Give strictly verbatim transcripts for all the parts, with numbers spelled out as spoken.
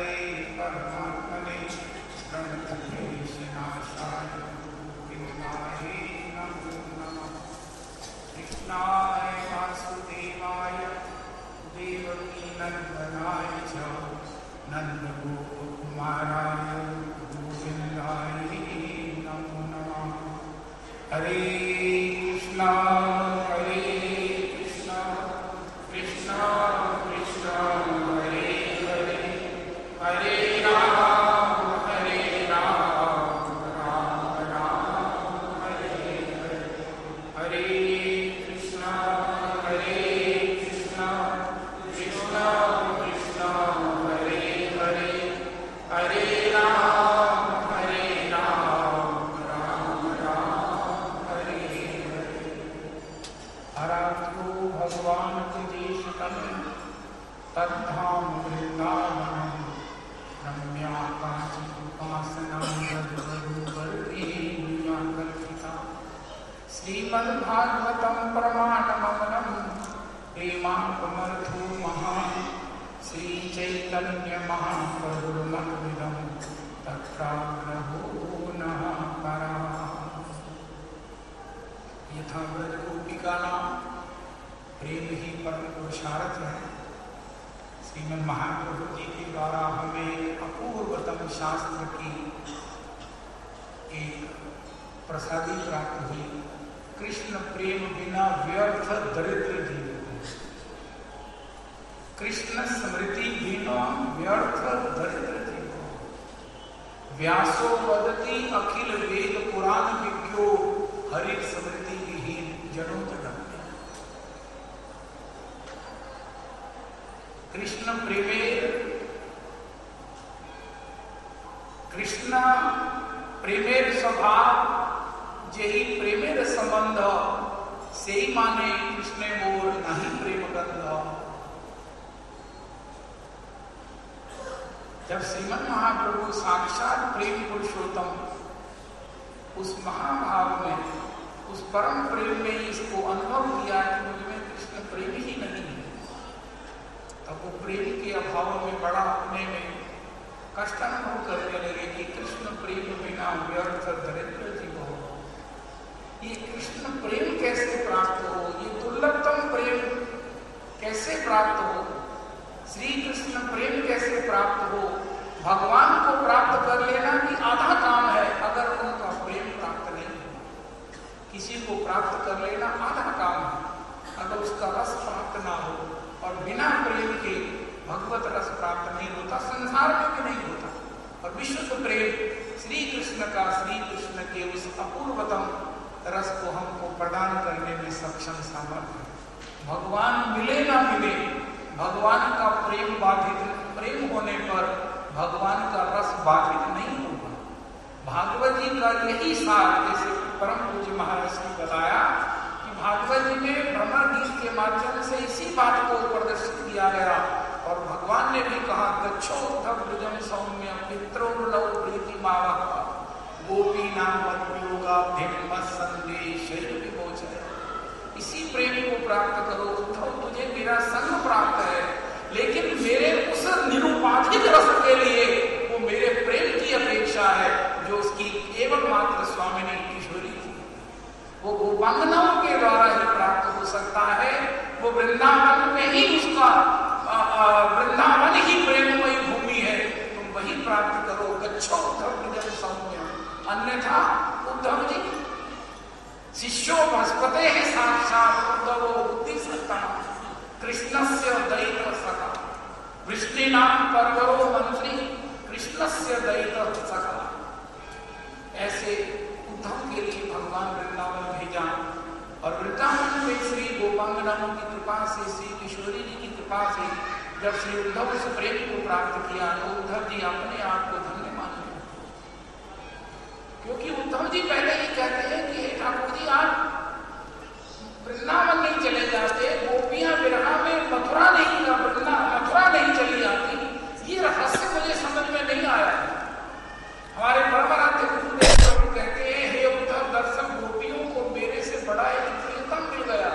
हरे परमात्मने प्रणतक्लेशनाशाय गोविन्दाय नमो नमः। कृष्णाय वासुदेवाय देवकी नंदनाय च नन्दगोपकुमाराय गोविन्दाय नमो नमः। हरे कृष्णा हरे कृष्णा कृष्णा कृष्णा हरे हरे हरे राम हरे राम राम राम हरे हरे हरे कृष्णा हरे कृष्णा कृष्णा कृष्णा हरे हरे हरे राम हरे राम राम राम हरे हरे। हरातु भगवान तुदेशकं तद्धाम वृंदावनं रम्या काचिदुपासना यद्वरुवर्गेऽनुया कल्पिता। श्रीमद्भागवतं प्रमाणममलं प्रेमापमर्थो महान् श्रीचैतन्यमहाप्रभुर्मन्दिरं तत्राग्रहो नः पराः। यथा व्रज गोपिकानां प्रेम ही परम पुरुषार्थ है, श्रीमद् महाप्रभु जी के द्वारा हमें अपूर्वतम शास्त्र की एक प्रसादी प्राप्त हुई। कृष्ण प्रेम बिना व्यर्थ दरिद्र जीवन, कृष्ण स्मृति बिना व्यर्थ दरिद्र जीवन। व्यासो वदति अखिल वेद पुराण विज्ञो हरि स्मृति विहीन जनो जगन्य। कृष्ण प्रेमेर कृष्ण प्रेमेर स्वभाव जेहि प्रेमेर संबंध सेहि माने कृष्णे मोर नहीं प्रेम गंध। जब श्रीमद् महाप्रभु साक्षात प्रेम पुरुषोत्तम उस महाभाव में, उस परम प्रेम में इसको अनुभव किया कि मुझमें कृष्ण प्रेम ही नहीं है, तब वो प्रेम के अभाव में बड़ा अपने में कष्ट अनुभव करने लगे कि कृष्ण प्रेम बिना व्यर्थ दरिद्र जीव हो। ये कृष्ण प्रेम कैसे प्राप्त हो, ये दुर्लभतम प्रेम कैसे प्राप्त हो, श्री कृष्ण प्रेम कैसे प्राप्त हो। भगवान को प्राप्त कर लेना भी आधा काम है, अगर उनका प्रेम प्राप्त नहीं हो। किसी को प्राप्त कर लेना आधा काम है, अगर उसका रस प्राप्त ना हो। और बिना प्रेम के भगवत रस प्राप्त नहीं होता, संसार में भी नहीं होता। और विशुद्ध प्रेम श्री कृष्ण का, श्री कृष्ण के उस अपूर्वतम रस को हमको प्रदान करने में सक्षम सामर्थ्य है। भगवान मिले ना मिले, भगवान का प्रेम बाधित प्रेम होने पर भगवान का रस बाधित नहीं होगा। भागवत जी का यही सार, जैसे परम पूज्य महाराज ने बताया कि भागवत जी में भ्रमर गीत के माध्यम से इसी बात को प्रदर्शित किया गया। और भगवान ने भी कहा गच्छो उद्धव ब्रजम सौम्य पित्रोर्लव प्रीति मावः गोपी नाम पद्मयोगाभ्यम संदेश विमोचन। इसी प्रेम को प्राप्त करो उद्धव, तुझे मेरा संग प्राप्त है, लेकिन मेरे उस निरुपाधिक रस के लिए वो मेरे प्रेम की अपेक्षा है जो उसकी केवल मात्र स्वामिनी किशोरी थी। वो गोपांगनाओं के द्वारा ही प्राप्त हो सकता है। वो वृंदावन में ही उसका वृंदावन ही प्रेममयी भूमि है, तुम वही प्राप्त करो। गच्छो उद्धव ब्रजम सौम्य, अन्यथा उद्धव जी शिष्यो बृहस्पते है साक्षात उद्धवो बुद्धि सत्ता कृष्णस्य दयित सखा वृष्णिनाम परवरो मंत्री कृष्णस्य दयित सखा। ऐसे उद्धव के लिए भगवान वृंदावन भेजा। और वृंदावन में श्री गोपांगनाओं की कृपा से, श्री किशोरी जी की कृपा से जब श्री उद्धव उस प्रेम को प्राप्त किया तो उद्धव जी अपने आप को धन्य माने। क्योंकि उद्धव जी पहले ही कहते हैं कि हे ठाकुर जी, आप वृंदावन नहीं चले जाते, गोपियां विरह में मथुरा नहीं मथुरा नहीं चली जाती। ये रहस्य मुझे समझ में नहीं आया। हमारे परमराध्य गुरुदेव प्रभु कहते हैं हे उद्धव, दर्शन गोपियों को मेरे से बड़ा एक प्रियतम मिल गया।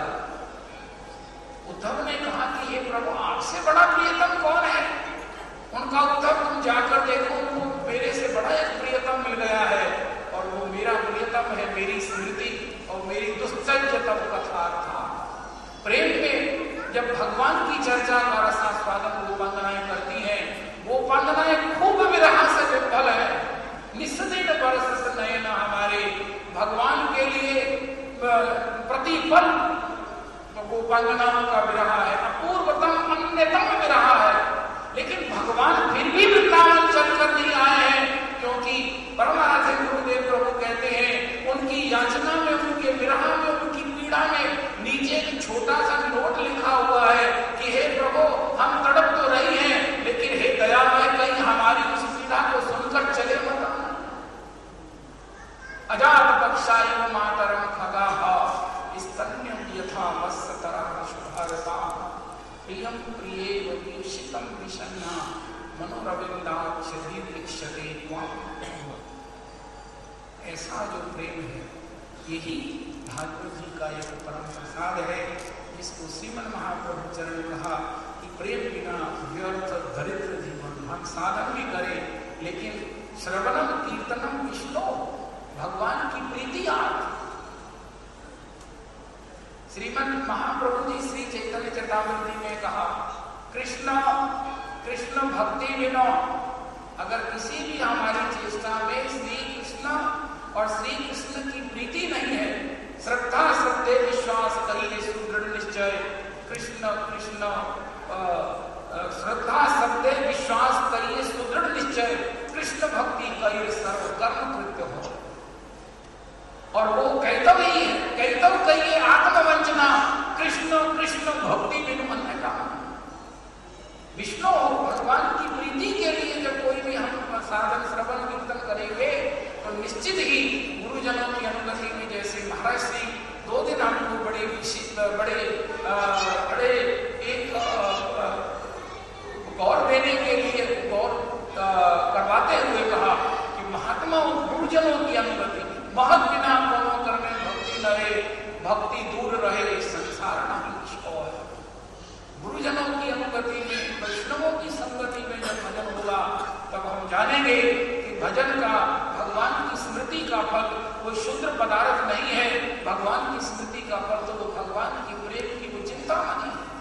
उद्धव ने कहा कि हे प्रभु, आपसे बड़ा प्रियतम कौन है? उनका उद्धव तुम जाकर देखो वो मेरे से बड़ा एक प्रियतम मिल गया है, और वो मेरा प्रियतम है मेरी स्मृति और मेरी दुश्चर्यतम कथा था। प्रेम में जब भगवान की चर्चा का रसास्वादन वो वंदनाएं करती हैं, वो वंदनाएं खूब विरह से विफल है। निस्दिन बरस नयन हमारे भगवान के लिए प्रतिपल वो वंदनाओं का विरह है, अपूर्वतम अन्यतम विरह है। लेकिन भगवान फिर भी वृंदावन चलकर नहीं आए हैं, क्योंकि परमाराध्य गुरुदेव प्रभु कहते हैं उनकी याचना में, उनके विरह में, उनकी पीड़ा में नीचे एक छोटा सा नोट लिखा हुआ है कि हे प्रभु हम तड़प तो रही हैं, लेकिन हे दयामय कहीं हमारी उस पीड़ा को सुनकर चले मत। अजात बक्षा एवं मातरम खगाः स्तन्यं यथा वत्सतरः शुभरसाः प्रियं प्रिये वयुषितं विषण्णा मनोरविन्दाक्षरीक्षते त्वाम्। ऐसा जो प्रेम है यही भागवत जी का एक परम प्रसाद है, जिसको श्रीमन महाप्रभु चरण ने कहा कि प्रेम बिना व्यर्थ दरिद्र जीवन। हम साधन भी करें लेकिन श्रवणम कीर्तनम विष्णु, भगवान की प्रीति आती। श्रीमद महाप्रभु जी श्री चैतन्य चेतावनी में कहा कृष्ण कृष्ण भक्ति बिना, अगर किसी भी हमारी चेष्टा में श्री कृष्ण और श्री कृष्ण की प्रीति नहीं है, श्रद्धा श्रद्धे विश्वास कहिए सुदृढ़ निश्चय। कृष्ण कृष्ण श्रद्धा श्रद्धे विश्वास कहिए सुदृढ़ निश्चय, कृष्ण भक्ति कहिए सर्व कर्म कृत्य हो। और वो कहता ही है, कहता कहिए आत्मवंचना, कृष्ण कृष्ण भक्ति बिनु अन्य काम। विष्णु भगवान की प्रीति के लिए जब कोई भी हम साधन श्रवण कीर्तन करेंगे तो निश्चित ही गुरुजनों की अनुगति में, जैसे महाराज श्री दो दिन हमको बड़े विशिष्ट बड़े आ, बड़े एक गौर देने के लिए गौर करवाते हुए कहा कि महात्मा गुरुजनों की अनुगति, महत बिना कोनो करने भक्ति रहे, भक्ति दूर रहे संसार नहीं निष्ठोर। गुरुजनों की अनुगति में, वैष्णवों की संगति में जब भजन होगा तब हम जानेंगे कि भजन का, भगवान की स्मृति का फल कोई शुद्र पदार्थ नहीं है। भगवान की स्मृति का फल तो वो भगवान की प्रेम की वो चिंतामणि है।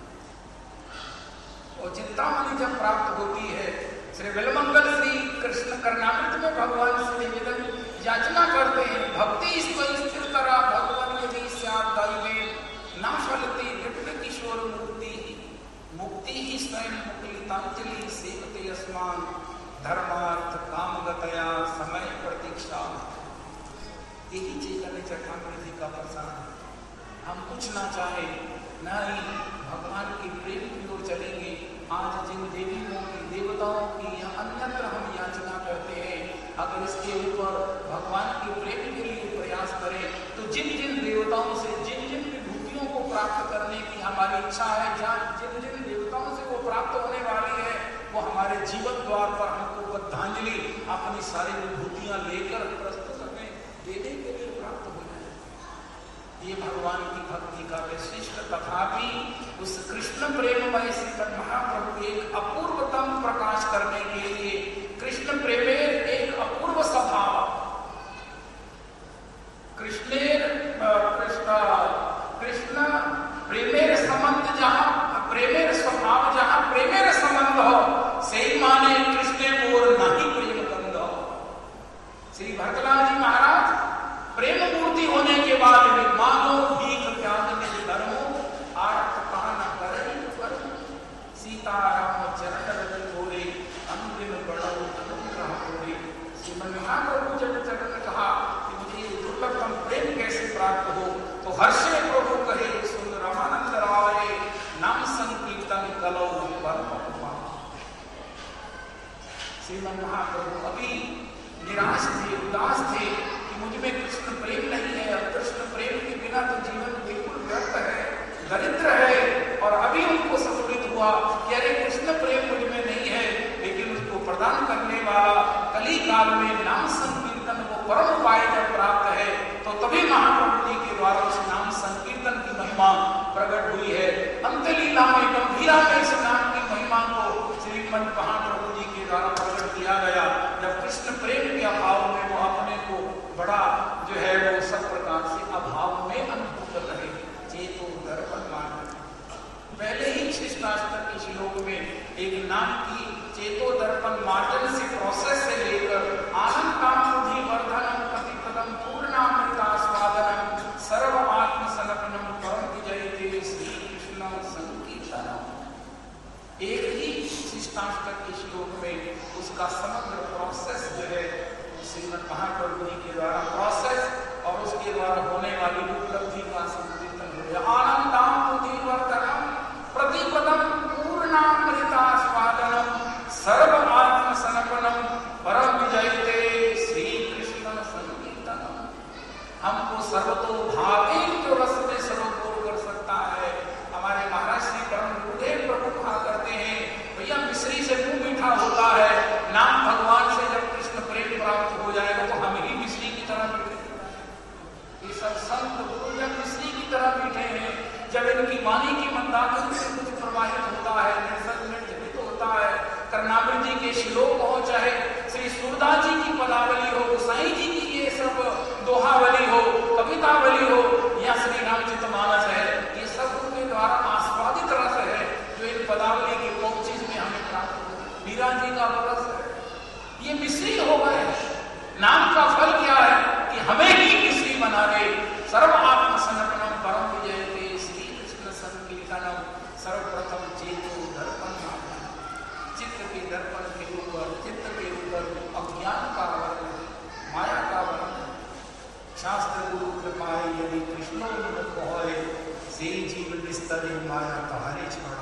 और चिंतामणि जब प्राप्त होती है, श्री बिलमंगल श्री कृष्ण कर्णामृत में भगवान से निवेदन याचना करते हैं, भक्ति स्थिर करा भगवान यदि स्यात् दैवे न फलति विप्र किशोर मुक्ति, मुक्ति ही स्वयं मुक्लितांजलि सेवते अस्मान धर्मार्थ कामगतया समय प्रतीक्षा। यही चैतन्य चैतन्य जी का प्रसाद है। हम कुछ ना चाहे नहीं, भगवान की प्रेम की ओर चलेंगे। आज जिन देवियों की, देवताओं की या अन्यत्र हम याचना करते हैं, अगर इसके ऊपर भगवान की प्रेम के लिए प्रयास करें तो जिन जिन देवताओं से, जिन जिन विभूतियों को प्राप्त करने की हमारी इच्छा है, जहाँ जिन जिन देवताओं से वो प्राप्त होने वाली है, वो हमारे जीवन द्वार पर हमको बद्धांजलि अपनी सारी विभूतियां लेकर प्रस्तुत हमें देने के लिए प्राप्त हो जाए। ये भगवान की भक्ति का विशिष्ट, तथापि उस कृष्ण प्रेममय श्रीमद महाप्रभु एक अपूर्वतम प्रकाश करने के लिए कृष्ण प्रेमेर एक अपूर्व स्वभाव, कृष्णेर कृष्ण कृष्ण प्रेमेर संबंध, जहाँ प्रेमेर स्वभाव, जहाँ प्रेमेर संबंध हो सही माने कृष्ण मोर नहीं प्रेम गंध। श्री भरतलाल जी महाराज प्रेम मूर्ति होने के बाद भी मानो भीख त्याग नहीं धर्मो आर्थ कान करे पर सीताराम चरण रज थोड़े अंतिम बड़ो अनुग्रह थोड़े। श्रीमन महाप्रभु जब चरण कहा कि मुझे दुर्लभतम प्रेम कैसे प्राप्त हो, तो हर्ष में प्रभु कहे सुन रमानंद राय नाम संकीर्तन कलो परम। श्रीमन महाप्रभु अभी निराश थे, उदास थे कि मुझ में कृष्ण प्रेम नहीं है, और कृष्ण प्रेम के बिना तो जीवन बिल्कुल व्यर्थ है, दरिद्र है। और अभी उनको संस्कृत हुआ कि अरे कृष्ण प्रेम मुझ में नहीं है, लेकिन उसको प्रदान करने वाला कली काल में नाम संकीर्तन वो परम उपाय जब प्राप्त है, तो तभी महाप्रभु जी के द्वारा उस नाम संकीर्तन की महिमा प्रकट हुई है। अंतलीला में, गंभीरा में इस नाम की महिमा को श्रीमद महाप्रभु जी के द्वारा एक नाम की चेतो दर्पण मार्जन से प्रोसेस से लेकर आनंद काम बुद्धि वर्धनम प्रतिपदम पूर्णामृतास्वादनम सर्व आत्म समर्पणम परम विजयते श्री कृष्ण संकीर्तनम। एक ही शिष्टाष्टक के श्लोक में उसका समग्र प्रोसेस जो है श्रीमद् महाप्रभु जी के द्वारा प्रोसेस और उसके द्वारा होने वाली उपलब्धि का संकीर्तन हो गया। आनंदाम बुद्धि वर्धनम प्रतिपदम पूर्णामृतास्वादनम सर्व आत्म समर्पणम परम विजयते श्री कृष्ण संकीर्तनम। हमको सर्वतो भावे जो रस में सरोवर कर सकता है। हमारे महाराज श्री परम गुरुदेव प्रभु कहा करते हैं, भैया मिश्री से मुंह मीठा होता है, नाम भगवान से जब कृष्ण प्रेम प्राप्त हो जाएगा तो हम ही मिश्री की तरह मीठे। ये सब संत गुरुजन मिश्री की तरह मीठे हैं। जब इनकी वाणी की मंदाकिनी से कुछ प्रवाहित होता है, निर्जलित होता है, कर्णामृत जी के श्लोक हो, चाहे श्री सूरदास जी की पदावली हो, गोसाई जी की ये सब दोहावली हो, कवितावली हो, या श्री रामचरितमानस है, ये सब उनके द्वारा आस्वादित रस है जो इन पदावली के पौचिस में हमें प्राप्त हो। मीरा जी का रस है, ये मिश्री हो गए। नाम का फल क्या है कि हमें ही मिश्री बना दे। सर्व आत्म समर्पणम परम विजयते श्री कृष्ण संकीर्तनम। सर्वप्रथम चेतो दर्पण माध्यम, चित्त के दर्पण के ऊपर, चित्त के ऊपर अज्ञान का वर्णन, माया का वर्णन। शास्त्र गुरु कृपाए यदि कृष्णोन्मुख होए, से जीव निस्तरे माया तहारे छाड़ा।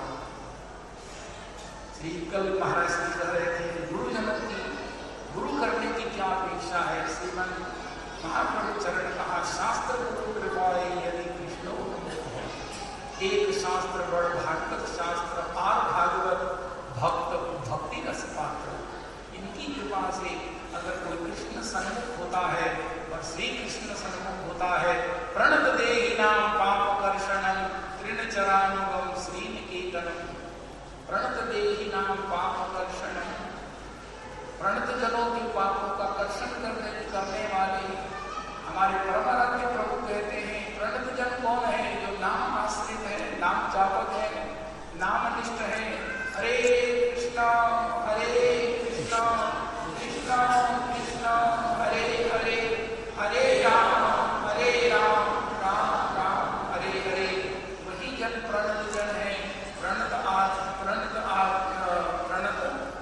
श्री कल महाराज श्री कह रहे थे गुरुजनों की गुरु करने की क्या अपेक्षा है। श्रीमन महाप्रभु चरण कहा, शास्त्र गुरु कृपाए यदि कृष्णोन्मुख होए। एक शास्त्र बड़ भागवत शास्त्र, आर भागवत भक्त भक्ति रस पात्र। इनकी कृपा से अगर कोई कृष्ण सन्मुख होता है और श्री कृष्ण सन्मुख होता है, प्रणत देहिनां पाप कर्षणं तृणचरानुगम श्रीनिकेतनम। प्रणत देहिनां पाप कर्षणं, प्रणत जनों के पापों का कर्षण करने करने वाले हमारे परमाराध्य प्रभु कहते हैं, प्रणत जन कौन है? जो नाम आश्रित है, नाम जापक है, नामनिष्ठ है। हरे कृष्णा हरे कृष्णा कृष्णा कृष्णा हरे हरे, हरे राम हरे राम राम राम हरे हरे। वही जन प्रणत जन है। प्रणत आज प्रणत आज प्रणत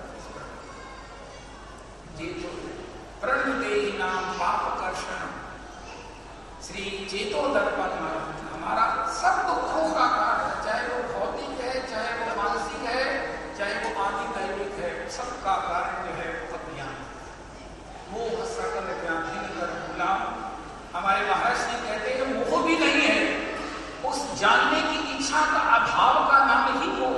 चेतो प्रणत देहि नाम पाप कर्षण श्री चेतो दर्पण। हमारा सब दुखों का कारण, चाहे वो भौतिक है, चाहे वो मानसिक है, चाहे वो आदि दैविक है, सबका कारण जो है अज्ञान। मोह सकल व्याधि कर भूला। हमारे महाराज जी कहते हैं मोह भी नहीं है, उस जानने की इच्छा का अभाव का नाम ही मोह।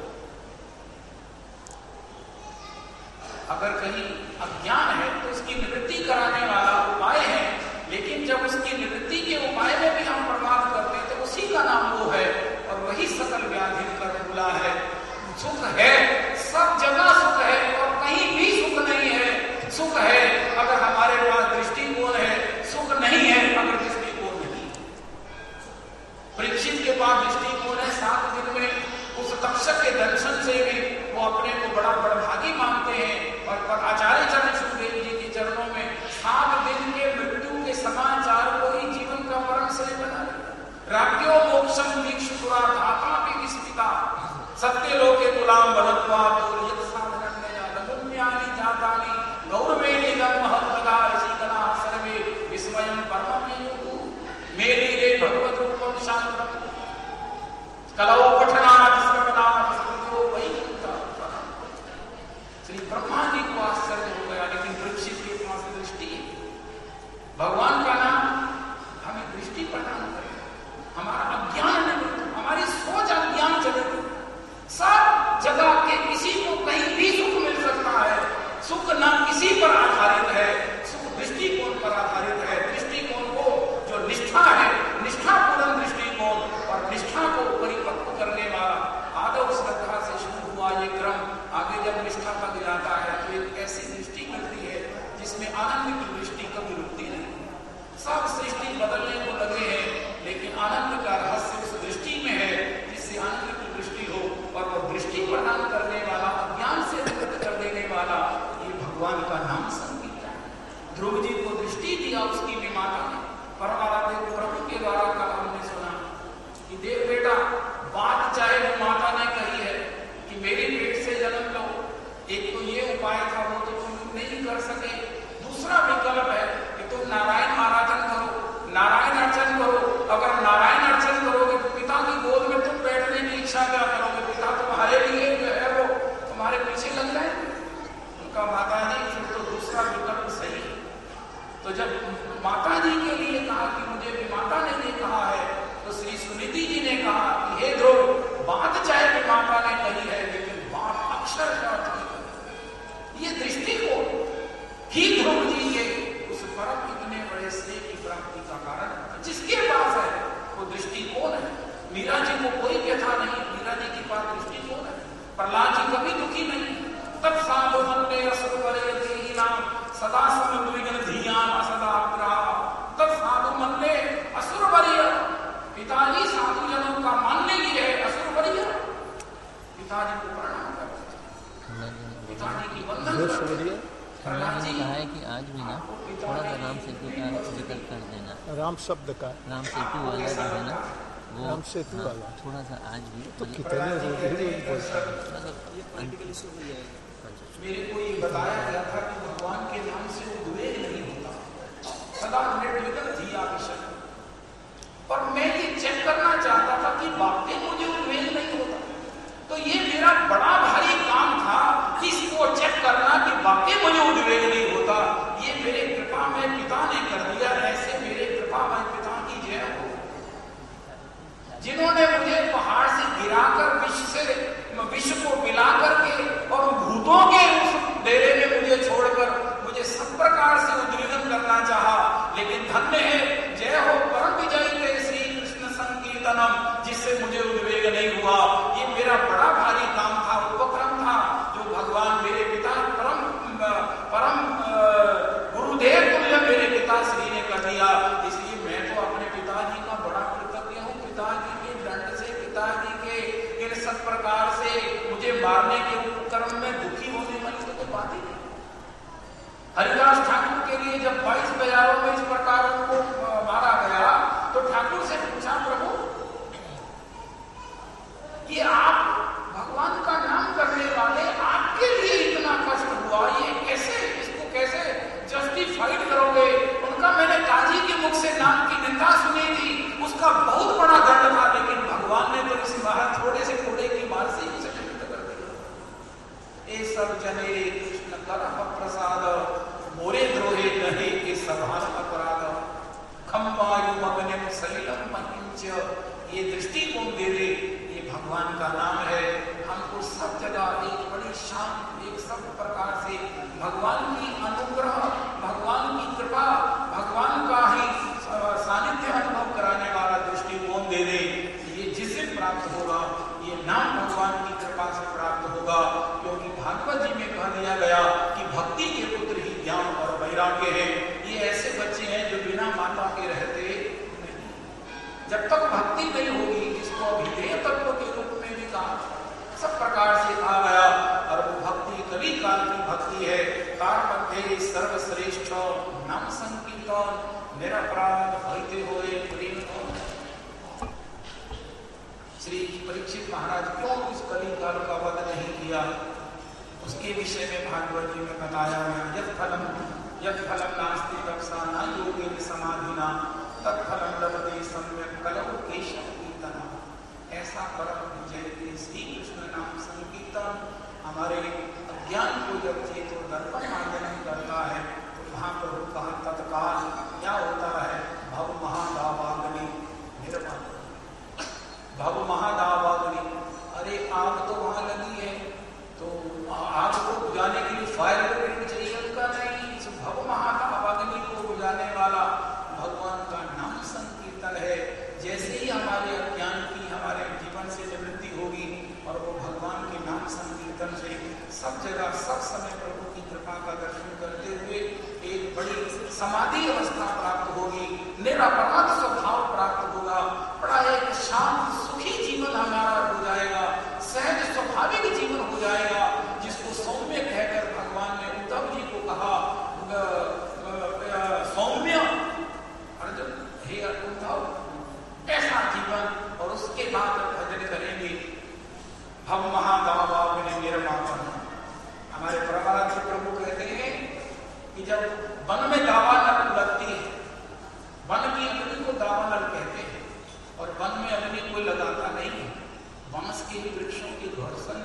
अगर कहीं अज्ञान है तो उसकी निवृत्ति कराने वाला उपाय है, लेकिन जब उसकी निवृत्ति के उपाय में भी हम प्रमाद करते हैं तो उसी का नाम मोह है, और वही सकल व्याधि कर भूला है। सुख है, सब जगह सुख है, और कहीं भी सुख नहीं है। सुख है अगर हमारे पास दृष्टिकोण है, सुख नहीं है अगर दृष्टिकोण नहीं। परीक्षित के पास दृष्टिकोण है, सात दिन में उस तक्षक के दर्शन से भी वो अपने को बड़ा बड़भागी मानते हैं, और आचार्य चरण सुखदेव जी के चरणों में सात दिन के मृत्यु के समाचार को ही जीवन का परम श्रेय बना लिया। राज्यो मोक्षम दीक्षुरा धाता भी विस्मिता, सत्य लोके गुलाम बनत्वा तो यत् साधनन्य लघुन्यानि जातानि गौरवे निगम महत्वदा ऋषिकला सर्वे विस्मयं परममेयुः मेरी रे भगवत रूपम शास्त्रम कलौ पठनात् श्रवणात् स्मृतो वैकुंठः। श्री ब्रह्मा जी को आश्चर्य हो गया, लेकिन परीक्षित के पास दृष्टि है। भगवान का नाम हमें दृष्टि प्रदान करे, हमारा अज्ञान निवृत्त, हमारी सोच अज्ञान चले। सब जगह के किसी को भगवान का नाम संकीर्तन। ध्रुव जी को दृष्टि दिया उसकी भी माता ने, परमाराध्य प्रभु के द्वारा कल हमने सुना कि देव बेटा, बात चाहे वो माता ने कही है कि मेरे पेट से जन्म लो, एक तो ये उपाय था, वो तो तुम नहीं कर सके। दूसरा विकल्प है कि तुम नारायण आराधन करो, नारायण अर्चन करो। अगर नारायण अर्चन करोगे तो पिता की गोद में तुम बैठने की इच्छा क्या करोगे? पिता तुम्हारे लिए जो है वो तुम्हारे पीछे लग जाएंगे। उनका माता जी फिर तो दूसरा विकल्प सही है। तो जब माता जी के लिए कहा कि मुझे भी माता ने ये कहा है, तो श्री सुनीति जी ने कहा कि हे ध्रुव, बात चाहे कि माता ने कही है, लेकिन बात अक्षरशः ये दृष्टिकोण ही ध्रुव जी के उस परम इतने बड़े स्नेह की प्राप्ति का कारण। जिसके पास है वो दृष्टिकोण है। मीरा जी को कोई व्यथा नहीं, मीरा जी के पास दृष्टिकोण है। प्रहलाद जी कभी दुखी नहीं। तब साधु मन में असुर बड़े ही नाम सदा समद्विग्न धियाम असदा ग्रह। तब साधु मन में असुर बड़िया, पिताजी साधु जनों का मानने की है असुर बड़िया। पिताजी को प्रणाम करते, पिताजी की वंदन करते। प्रहलाद जी कहा है कि आज भी ना थोड़ा सा राम सेतु का जिक्र कर देना। राम शब्द का राम सेतु वाला जो है ना वो राम सेतु हाँ, वाला थोड़ा सा आज भी तो कितने रोज रोज बोलता है। मेरे को ये बताया गया था कि भगवान के नाम से उद्वेग नहीं होता, सदा निर्विघ्न धिया विषय। पर मैं ये चेक करना चाहता था कि वाकई मुझे उद्वेग नहीं होता। तो ये मेरा बड़ा भारी काम था कि इसको चेक करना कि वाकई मुझे उद्वेग नहीं होता। ये मेरे कृपा में पिता ने कर दिया। ऐसे मेरे कृपा में पिता की जय हो, जिन्होंने मुझे पहाड़ से गिराकर विष से विष को मिला करके और भूतों के उस डेरे में मुझे छोड़कर मुझे सब प्रकार से उद्विग्न करना चाहा। लेकिन धन्य है, जय हो परम विजयी थे श्री कृष्ण संकीर्तनम, जिससे मुझे उद्वेग नहीं हुआ। ये मेरा बड़ा भारी काम था, उपक्रम था, जो भगवान मेरे पिता परम परम गुरुदेव तुल्य मेरे पिताश्री ने कर दिया। इसलिए मैं तो अपने पिताजी का बड़ा कृतज्ञ हूँ। पिताजी के दंड से, पिताजी के इन सब प्रकार से मुझे मारने के उपक्रम में दुखी होने वाली तो बात ही नहीं। हरिदास ठाकुर के लिए जब बाईस बजारों में इस प्रकार उनको मारा गया तो ठाकुर से पूछा, प्रभु कि आप भगवान का नाम करने वाले, आपके लिए इतना कष्ट हुआ, ये कैसे, इसको कैसे जस्टिफाइड करोगे? उनका मैंने काजी के मुख से नाम की निंदा सुनी थी, उसका बहुत बड़ा दंड था, लेकिन भगवान ने तो इस महाराज थोड़े से कोड़े की मार से ही उसे मुक्त कर दिया। ए सब जने कृष्ण कर प्रसाद, मोरे द्रोहे कहे के सभान अपराध। खम्बायु मग्न सलिलम महिंच, ये दृष्टिकोण दे दे, ये भगवान का नाम है। हमको सब जगह एक बड़ी शांत, एक सब प्रकार से भगवान की अनुग्रह, भगवान की कृपा, भगवान का ही सानिध्य अनुभव कराने वाला दृष्टिकोण दे दे। ये जिससे प्राप्त होगा, ये नाम भगवान की कृपा से प्राप्त होगा। क्योंकि भागवत जी में कह दिया गया कि भक्ति के पुत्र ही ज्ञान और वैराग्य है। ये ऐसे बच्चे हैं जो बिना माता के रहते नहीं। जब तक भक्ति नहीं होगी, जिसको अभिधेय तत्व के रूप में भी कहा, सब प्रकार से कहा गया, और वो भक्ति कली काल की भक्ति है। कार मध्य सर्वश्रेष्ठ नाम संकीर्तन, निरपराध भयते हुए प्रेम। श्री परीक्षित महाराज क्यों इस कली काल का वध नहीं किया, उसके विषय में भागवत जी में बताया गया। यत् फलम यत् फलम नास्ति तपसा न योगेन समाधिना तत्फलम लभते सम्यक् कलौ केशव कीर्तना। ऐसा परम विजय के श्री कृष्ण नाम संकीर्तन हमारे अज्ञान को जब चेत और दर्पण मार्जन करता है, तो महाप्रभु कहा तत्काल क्या होता है? भव महादावाग्नि निर्वाण, भव महादावाग्नि। अरे आग तो वहां लगी है, तो आग को बुझाने के लिए फायर ब्रिगेड चाहिए, उनका नहीं। इस भव महादावाग्नि को बुझाने वाला भगवान का नाम संकीर्तन है। जैसे ही हमारे अज्ञान की, हमारे जीवन से निवृत्ति होगी, और वो भगवान के नाम संकीर्तन से सब जगह सब समय प्रभु की कृपा का दर्शन करते हुए एक बड़ी समाधि अवस्था प्राप्त होगी, निरपराध स्वभाव प्राप्त होगा, बड़ा एक शांत सुखी जीवन हमारा हो जाएगा, सहज स्वाभाविक जीवन हो जाएगा, जिसको सौम्य कहकर भगवान ने उद्धव जी को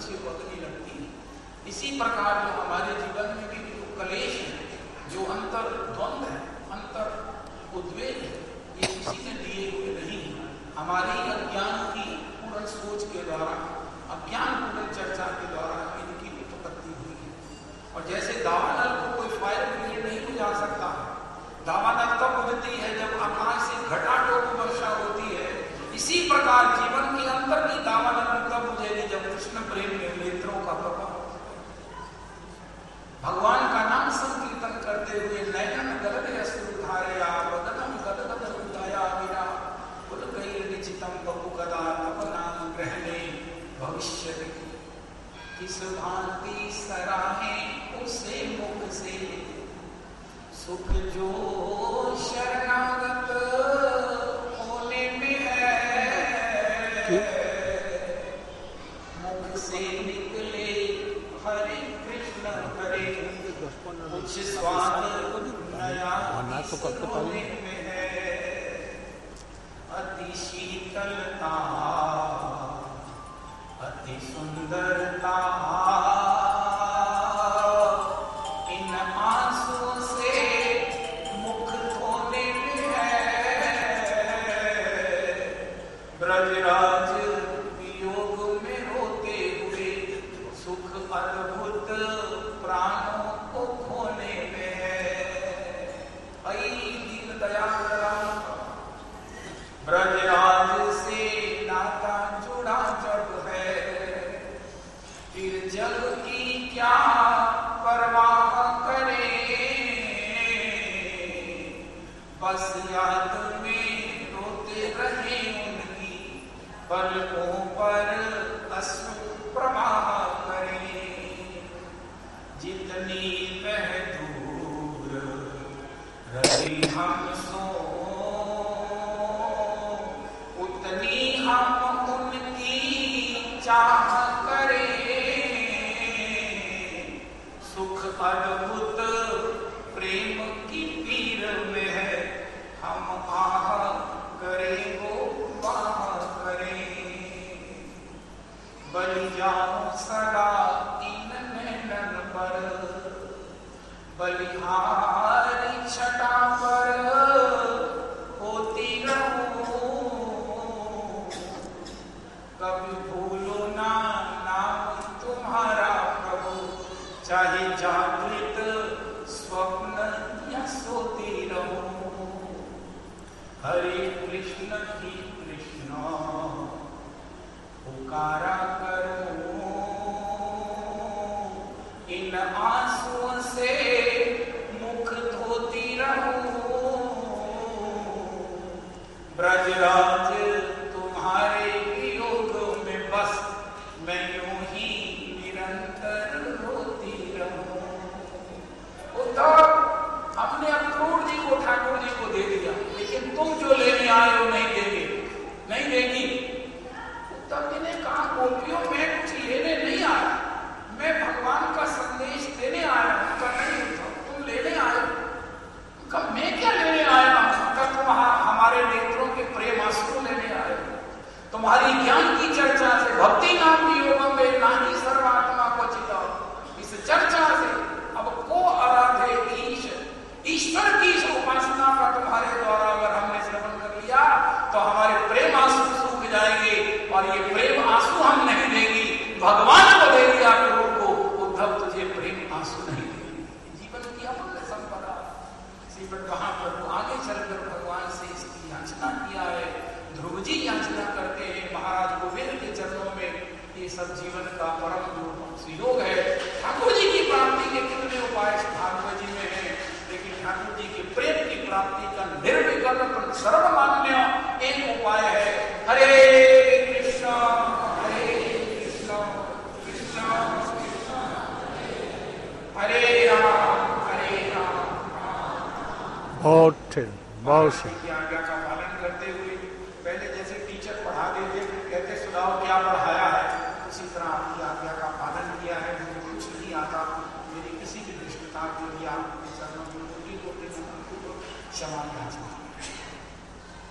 से बदलने लगती है। इसी प्रकार जो हमारे जीवन में भी जो कलेश है, जो अंतर द्वंद्व है, अंतर उद्वेग है, ये किसी ने दिए हुए नहीं, हमारी अज्ञान की पूर्ण सोच के द्वारा, अज्ञान पूर्ण चर्चा के द्वारा इनकी उत्पत्ति हुई है। और जैसे दावानल को कोई फायर ब्रिगेड नहीं बुझा सकता, दावानल तब बुझती है जब आकाश से घटाटोप वर्षा होती है, इसी प्रकार जीवन के अंतर की दावानल तब बुझेगी जब कृष्ण प्रेम में नेत्रों का प्रभाव, भगवान का नाम संकीर्तन करते हुए नयन गलत अश्रु धारया वदनम गदगद हृदया गिरा उल्कैर्निचितम बहु कदा तव नाम ग्रहणे भविष्यति। किस भांति सराहे उसे मुख से सुख जो शरणागत होने में है, मुख से निकले हरे कृष्ण हरे कुछ स्वाद नया होने में है। अति शीतलता अति सुंदरता इन आंसुओं से मुख धोने में है। ब्रजराज वियोग में रोते हुए सुख अद्भुत प्राणों को खोने में है। ऐ दीन दयाल राम, ब्रजराज से नाता जुड़ा जब है, फिर जग की क्या परवाह करे। बस याद में रोते रहे उनकी, पलकों पर अश्रु प्रवाह करे। जितनी वह दूर रहे हम सो, उतनी हम उनकी चाह करें। सुख अद्भुत प्रेम की पीर में है, हम आह करें वो वाह करें। बलि जाओ सदा इन नैनन पर, बलिहारी छटा पर होती रहूं। कभी भूलो ना नाम तुम्हारा प्रभु, चाहे जागृत स्वप्न या सोती रहूं। हरे कृष्ण ही कृष्ण पुकारा करूं, इन आंसुओं से मुख धोती रहूं। ब्रजराज तुम्हारे वियोग में बस मैं यूं ही निरंतर रोती रहूं। उद्धव, हमने अक्रूर जी को ठाकुर जी को दे दिया, लेकिन तुम जो लेने आए हो नहीं देंगे, नहीं देगी। उद्धव जी ने कहा, गोपियों मैं कुछ लेने नहीं आया, मैं भगवान का संदेश देने आया हूं। कहा नहीं उद्धव, तुम लेने आए हो। कहा मैं क्या लेने आया हूं? कहा तुम हमारे नेत्रों के प्रेम आंसू लेने आए हो। तुम्हारी ज्ञान की चर्चा से, भक्ति नाम की योगम में नानी सर्वात्मा को चिता, इस चर्चा से अब को आराधे ईश, ईश्वर की इस उपासना का तुम्हारे द्वारा अगर हमने श्रवण कर लिया तो हमारे प्रेम आंसू सूख जाएंगे, और ये प्रेम आंसू हम नहीं देगी, भगवान को दे दिया गुरु को। उद्धव तुझे प्रेम आंसू नहीं देगी, जीवन की अमूल्य संपदा। श्रीमद् महाप्रभु आगे चलकर भगवान से इसकी याचना किया है। ध्रुव जी याचना करते हैं महाराज गोविंद के चरणों में, ये सब जीवन का परम सुयोग है। ठाकुर जी की प्राप्ति के कितने उपाय भागवत जी में है, लेकिन ठाकुर जी के प्रेम की प्राप्ति का निर्विकल्प सर्वमान्य एक उपाय है, हरे कृष्ण हरे कृष्ण कृष्ण कृष्ण हरे राम हरे राम। बहुत बहुत से आज्ञा का पालन करते हुए, पहले जैसे टीचर पढ़ा देते कहते सुनाओ क्या पढ़ाया है, उसी तरह आपकी आज्ञा का पालन किया है। मुझे कुछ नहीं आता, मेरी किसी भी दृष्टता के लिए आपके चरणों में कोटि कोटि नमन, क्षमा याचना।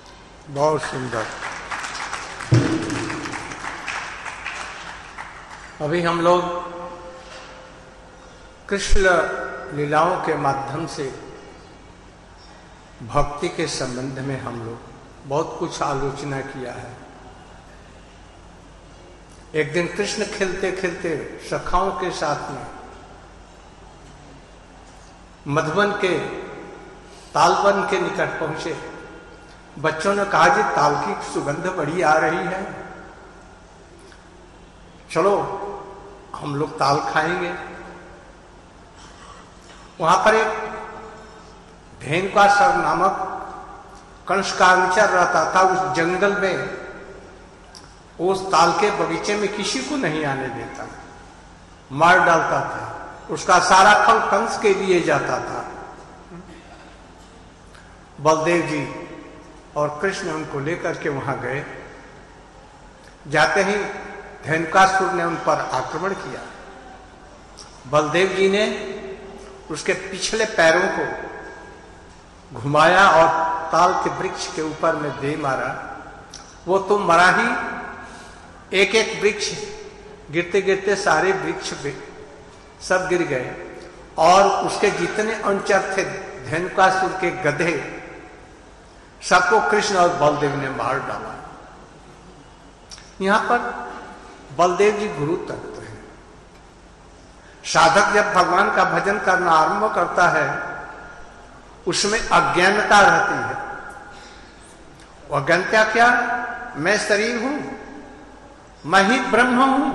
बहुत सुंदर। अभी हम लोग कृष्ण लीलाओं के माध्यम से भक्ति के संबंध में हम लोग बहुत कुछ आलोचना किया है। एक दिन कृष्ण खेलते खेलते सखाओं के साथ में मधुबन के तालबन के निकट पहुंचे। बच्चों ने कहा जी ताल की सुगंध बड़ी आ रही है, चलो हम लोग ताल खाएंगे। वहां पर एक धेनुकासुर नामक कंस का अनुचर रहता था। उस जंगल में उस ताल के बगीचे में किसी को नहीं आने देता, मार डालता था। उसका सारा फल कंस के लिए जाता था। बलदेव जी और कृष्ण उनको लेकर के वहां गए। जाते ही धेनुकासुर ने उन पर आक्रमण किया। बलदेव जी ने उसके पिछले पैरों को घुमाया और ताल के वृक्ष के ऊपर में दे मारा। वो तो मरा ही, एक एक वृक्ष गिरते गिरते सारे वृक्ष सब गिर गए और उसके जितने अनुचर थे धेनुकासुर के गधे सबको कृष्ण और बलदेव ने मार डाला। यहां पर बलदेव जी गुरु तत्व है। साधक जब भगवान का भजन करना आरंभ करता है उसमें अज्ञानता रहती है। अज्ञानता क्या? मैं शरीर हूं, मैं ही ब्रह्म हूं।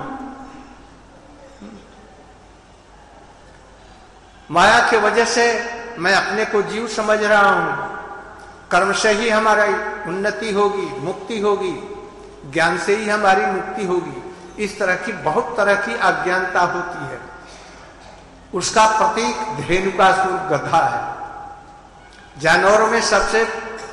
माया की वजह से मैं अपने को जीव समझ रहा हूं। कर्म से ही हमारी उन्नति होगी, मुक्ति होगी, ज्ञान से ही हमारी मुक्ति होगी। इस तरह की बहुत तरह की अज्ञानता होती है। उसका प्रतीक धेनुकासुर गधा है। जानवरों में सबसे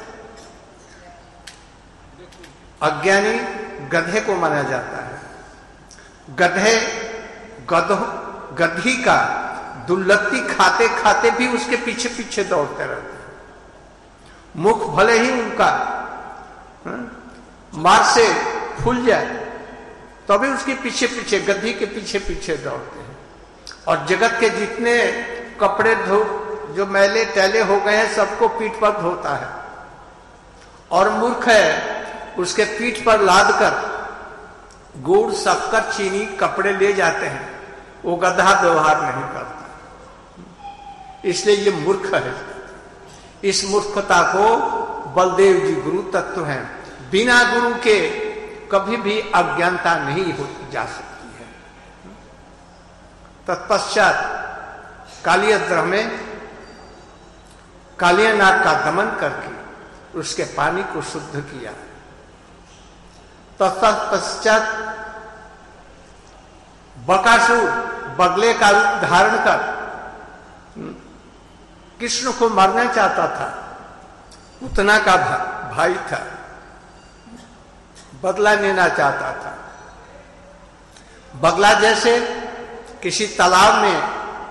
अज्ञानी गधे को माना जाता है। गधे गधो गधी का दुर्लत्ती खाते खाते भी उसके पीछे पीछे दौड़ते रहते हैं। मुख भले ही उनका हा? मार से फूल जाए तो भी उसके पीछे पीछे, गधी के पीछे पीछे दौड़ते हैं। और जगत के जितने कपड़े धो जो मैले टैले हो गए हैं सबको पीठ पर धोता है। और मूर्ख है उसके पीठ पर लाद कर गुड़, शक्कर, चीनी, कपड़े ले जाते हैं। वो गधा व्यवहार नहीं करता, इसलिए ये मूर्ख है। इस मूर्खता को बलदेव जी गुरु तत्व हैं। बिना गुरु के कभी भी अज्ञानता नहीं हो जा सकती है। तत्पश्चात कालियद्रह में कालियानाग का दमन करके उसके पानी को शुद्ध किया। तत्पश्चात बकासुर बगले का रूप धारण कर कृष्ण को मारना चाहता था। पूतना का भाई था, बदला लेना चाहता था। बगला जैसे किसी तालाब में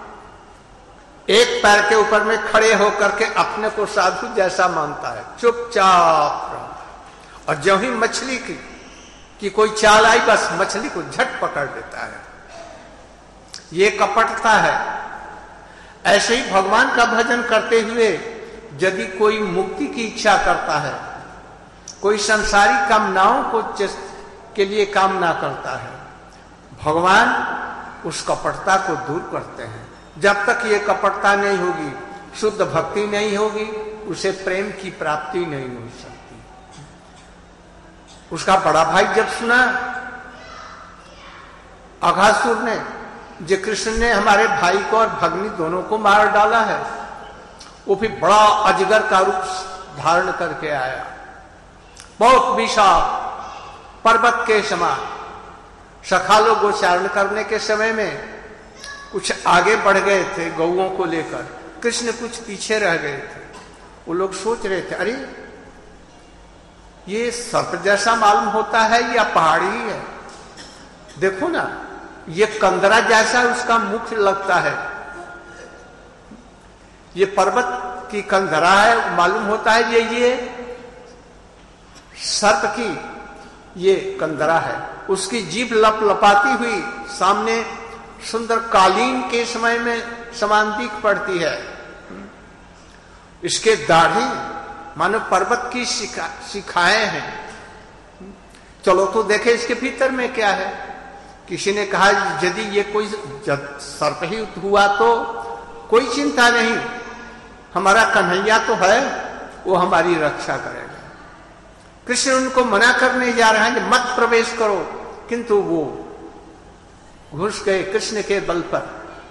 एक पैर के ऊपर में खड़े होकर के अपने को साधु जैसा मानता है, चुपचाप रहता। और जो ही मछली की, की कोई चाल आई बस मछली को झट पकड़ लेता है। ये कपटता है। ऐसे ही भगवान का भजन करते हुए यदि कोई मुक्ति की इच्छा करता है, कोई संसारी कामनाओं को के लिए कामना करता है, भगवान उस कपटता को दूर करते हैं। जब तक ये कपटता नहीं होगी, शुद्ध भक्ति नहीं होगी, उसे प्रेम की प्राप्ति नहीं हो सकती। उसका बड़ा भाई जब सुना अघासुर ने जो कृष्ण ने हमारे भाई को और भगनी दोनों को मार डाला है, वो भी बड़ा अजगर का रूप धारण करके आया। बहुत विशाल पर्वत के समान। सखा लोग गोचारण करने के समय में कुछ आगे बढ़ गए थे गौओं को लेकर, कृष्ण कुछ पीछे रह गए थे। वो लोग सोच रहे थे अरे ये सर्प जैसा मालूम होता है या पहाड़ी ही है। देखो ना ये कंदरा जैसा उसका मुख लगता है। ये पर्वत की कंदरा है, मालूम होता है ये ये सर्प की ये कंदरा है, उसकी जीभ लप लपाती हुई सामने सुंदर कालीन के समय में समान दिख पड़ती है। इसके दाढ़ी मानो पर्वत की शिखा शिखाएं हैं। चलो तो देखे इसके भीतर में क्या है। किसी ने कहा यदि ये कोई सर्प ही हुआ तो कोई चिंता नहीं, हमारा कन्हैया तो है, वो हमारी रक्षा करेगा। कृष्ण उनको मना करने जा रहे हैं कि मत प्रवेश करो, किंतु वो घुस गए कृष्ण के बल पर।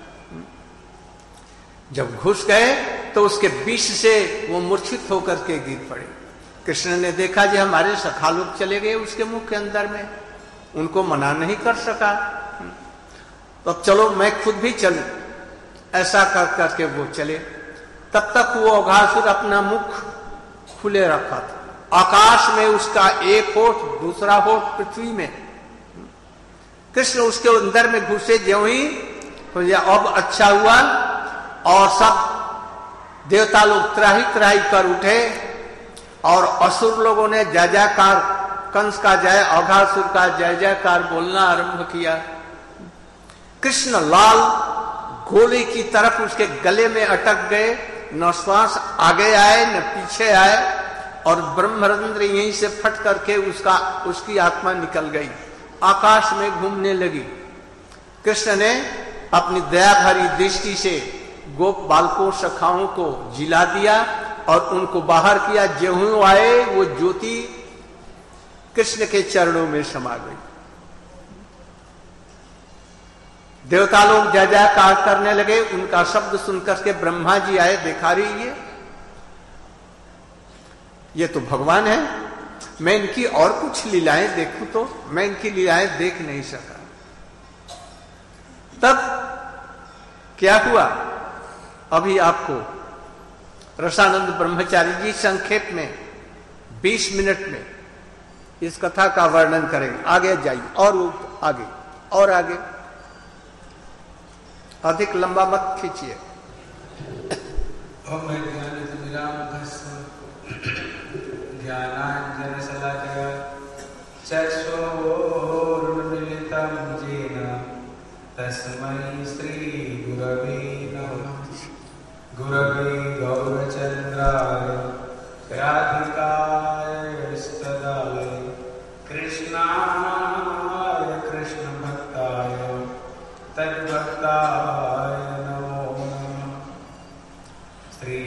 जब घुस गए तो उसके विष से वो मूर्छित होकर के गिर पड़े। कृष्ण ने देखा कि हमारे सखा लोग चले गए उसके मुख के अंदर में, उनको मना नहीं कर सका, तो अब चलो मैं खुद भी चलूं, ऐसा कर करके वो चले। तब तक वो अघासुर अपना मुख खुले रखा था, आकाश में उसका एक होठ, दूसरा होठ पृथ्वी में। कृष्ण उसके अंदर में घुसे ज्यों ही तो ये अब अच्छा हुआ, और सब देवता लोग त्राही त्राही कर उठे और असुर लोगों ने जय जयकार, कंस का जय, अघासुर का जय जयकार बोलना आरंभ किया। कृष्ण लाल गोली की तरफ उसके गले में अटक गए, न श्वास आगे आए न पीछे आए, और ब्रह्मरंध्र यहीं से फट करके उसका उसकी आत्मा निकल गई, आकाश में घूमने लगी। कृष्ण ने अपनी दया भरी दृष्टि से गोप बालकों सखाओं को जिला दिया और उनको बाहर किया। ज्यों आए वो ज्योति कृष्ण के चरणों में समा गई। देवता लोग जय जयकार करने लगे। उनका शब्द सुनकर के ब्रह्मा जी आए, देखा रही ये ये तो भगवान है, मैं इनकी और कुछ लीलाएं देखूं तो मैं इनकी लीलाएं देख नहीं सका। तब क्या हुआ अभी आपको रसानंद ब्रह्मचारी जी संक्षेप में बीस मिनट में इस कथा का वर्णन करेंगे। आगे जाइए और आगे और आगे, अधिक लंबा मत खींचिए। ज्ञानाञ्जनशलाकया चक्षुरुन्मीलितं येन तस्मै श्रीगुरवे नमः। गुरवे गौरचन्द्राय राधिकाय स्तदाय कृष्णाय कृष्णभक्ताय तद्भक्ताय नमो नमः। श्री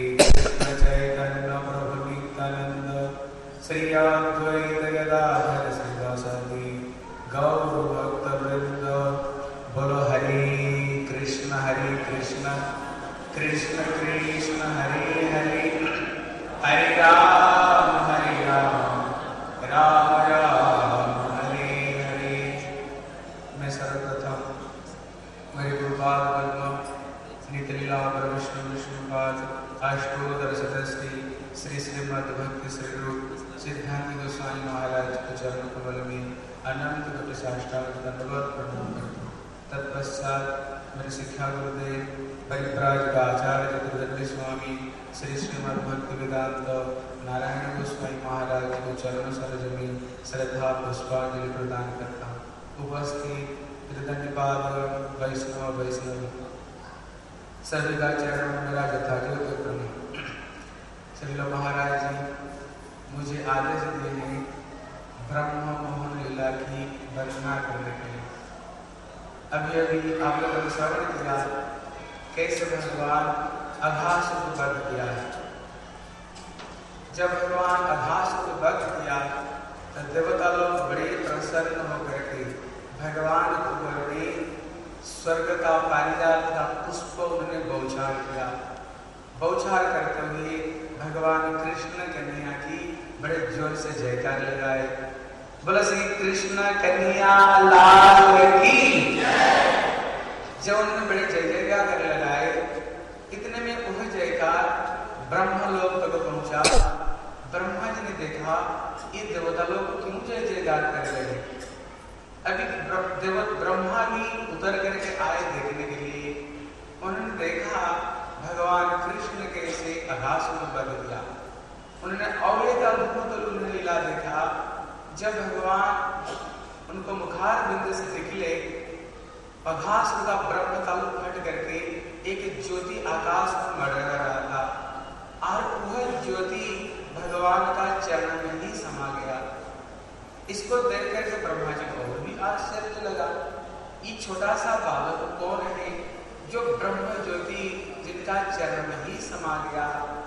श्री अद्वैत गदाधर श्रीवासादि गौर भक्त वृंद। बोलो हरे कृष्ण हरे कृष्ण कृष्ण कृष्ण हरे हरे, हरे राम हरे राम राम राम हरे हरे। मैं सर्वप्रथम मेरे गुरुपाद पद्म श्री लीला पर विष्णु विष्णुपाद अष्टोत्तर शतश्री श्री श्रीमद् भक्ति श्री रूप सिद्धांत गोस्वामी महाराज के चरण कमल में अनंत कोटि साष्टांग दंडवत प्रणाम करता हूँ। तत्पश्चात मेरे शिक्षा गुरुदेव परिव्राजक आचार्य चतुर्दंडी स्वामी श्री श्रीमद् भक्ति वेदांत नारायण गोस्वामी महाराज को चरण सरोज में श्रद्धा पुष्पांजलि प्रदान करता हूँ। उपस्थित त्रिदंडपाद वैष्णव वैष्णव सभी का चरण में मेरा यथायोग्य प्रणाम। श्रील महाराज जी मुझे आदेश दिए हैं ब्रह्म मोहन लीला की वर्णना करने के लिए। अभी अभी आप लोगों ने श्रवण किया कैसे भगवान अघासुर को वध किया है। जब भगवान अघासुर को वध किया तो देवता लोग बड़े प्रसन्न होकर के भगवान को बड़े स्वर्ग का पारिजात का पुष्प उन्होंने बौछार किया। बौछार करते हुए भगवान कृष्ण कन्हैया की बड़े जोर से जयकार लगाए। बोलो श्री कृष्ण कन्हैया लाल की जय। जब उन्होंने बड़े जय जयकार करने लगाए, इतने में वह जयकार ब्रह्मलोक तक पहुंचा। ब्रह्मा जी ने देखा ये देवता लोग क्यों जय जयकार कर रहे हैं। अभी ब्रह्मा भी उतर करके आए देखने के लिए। उन्होंने देखा भगवान कृष्ण कैसे अघासुर को वध किया। उन्होंने और एक अद्भुत लीला देखा। जब भगवान प्रभास का ब्रह्म तल हट करके एक ज्योति आकाश में मंडरा रहा था और वह ज्योति भगवान का चरण में ही समा गया। इसको देख करके ब्रह्मा जी को और भी आश्चर्य लगा, ये छोटा सा बालक कौन है जो ब्रह्म ज्योति जिनका चरण में ही समा गया।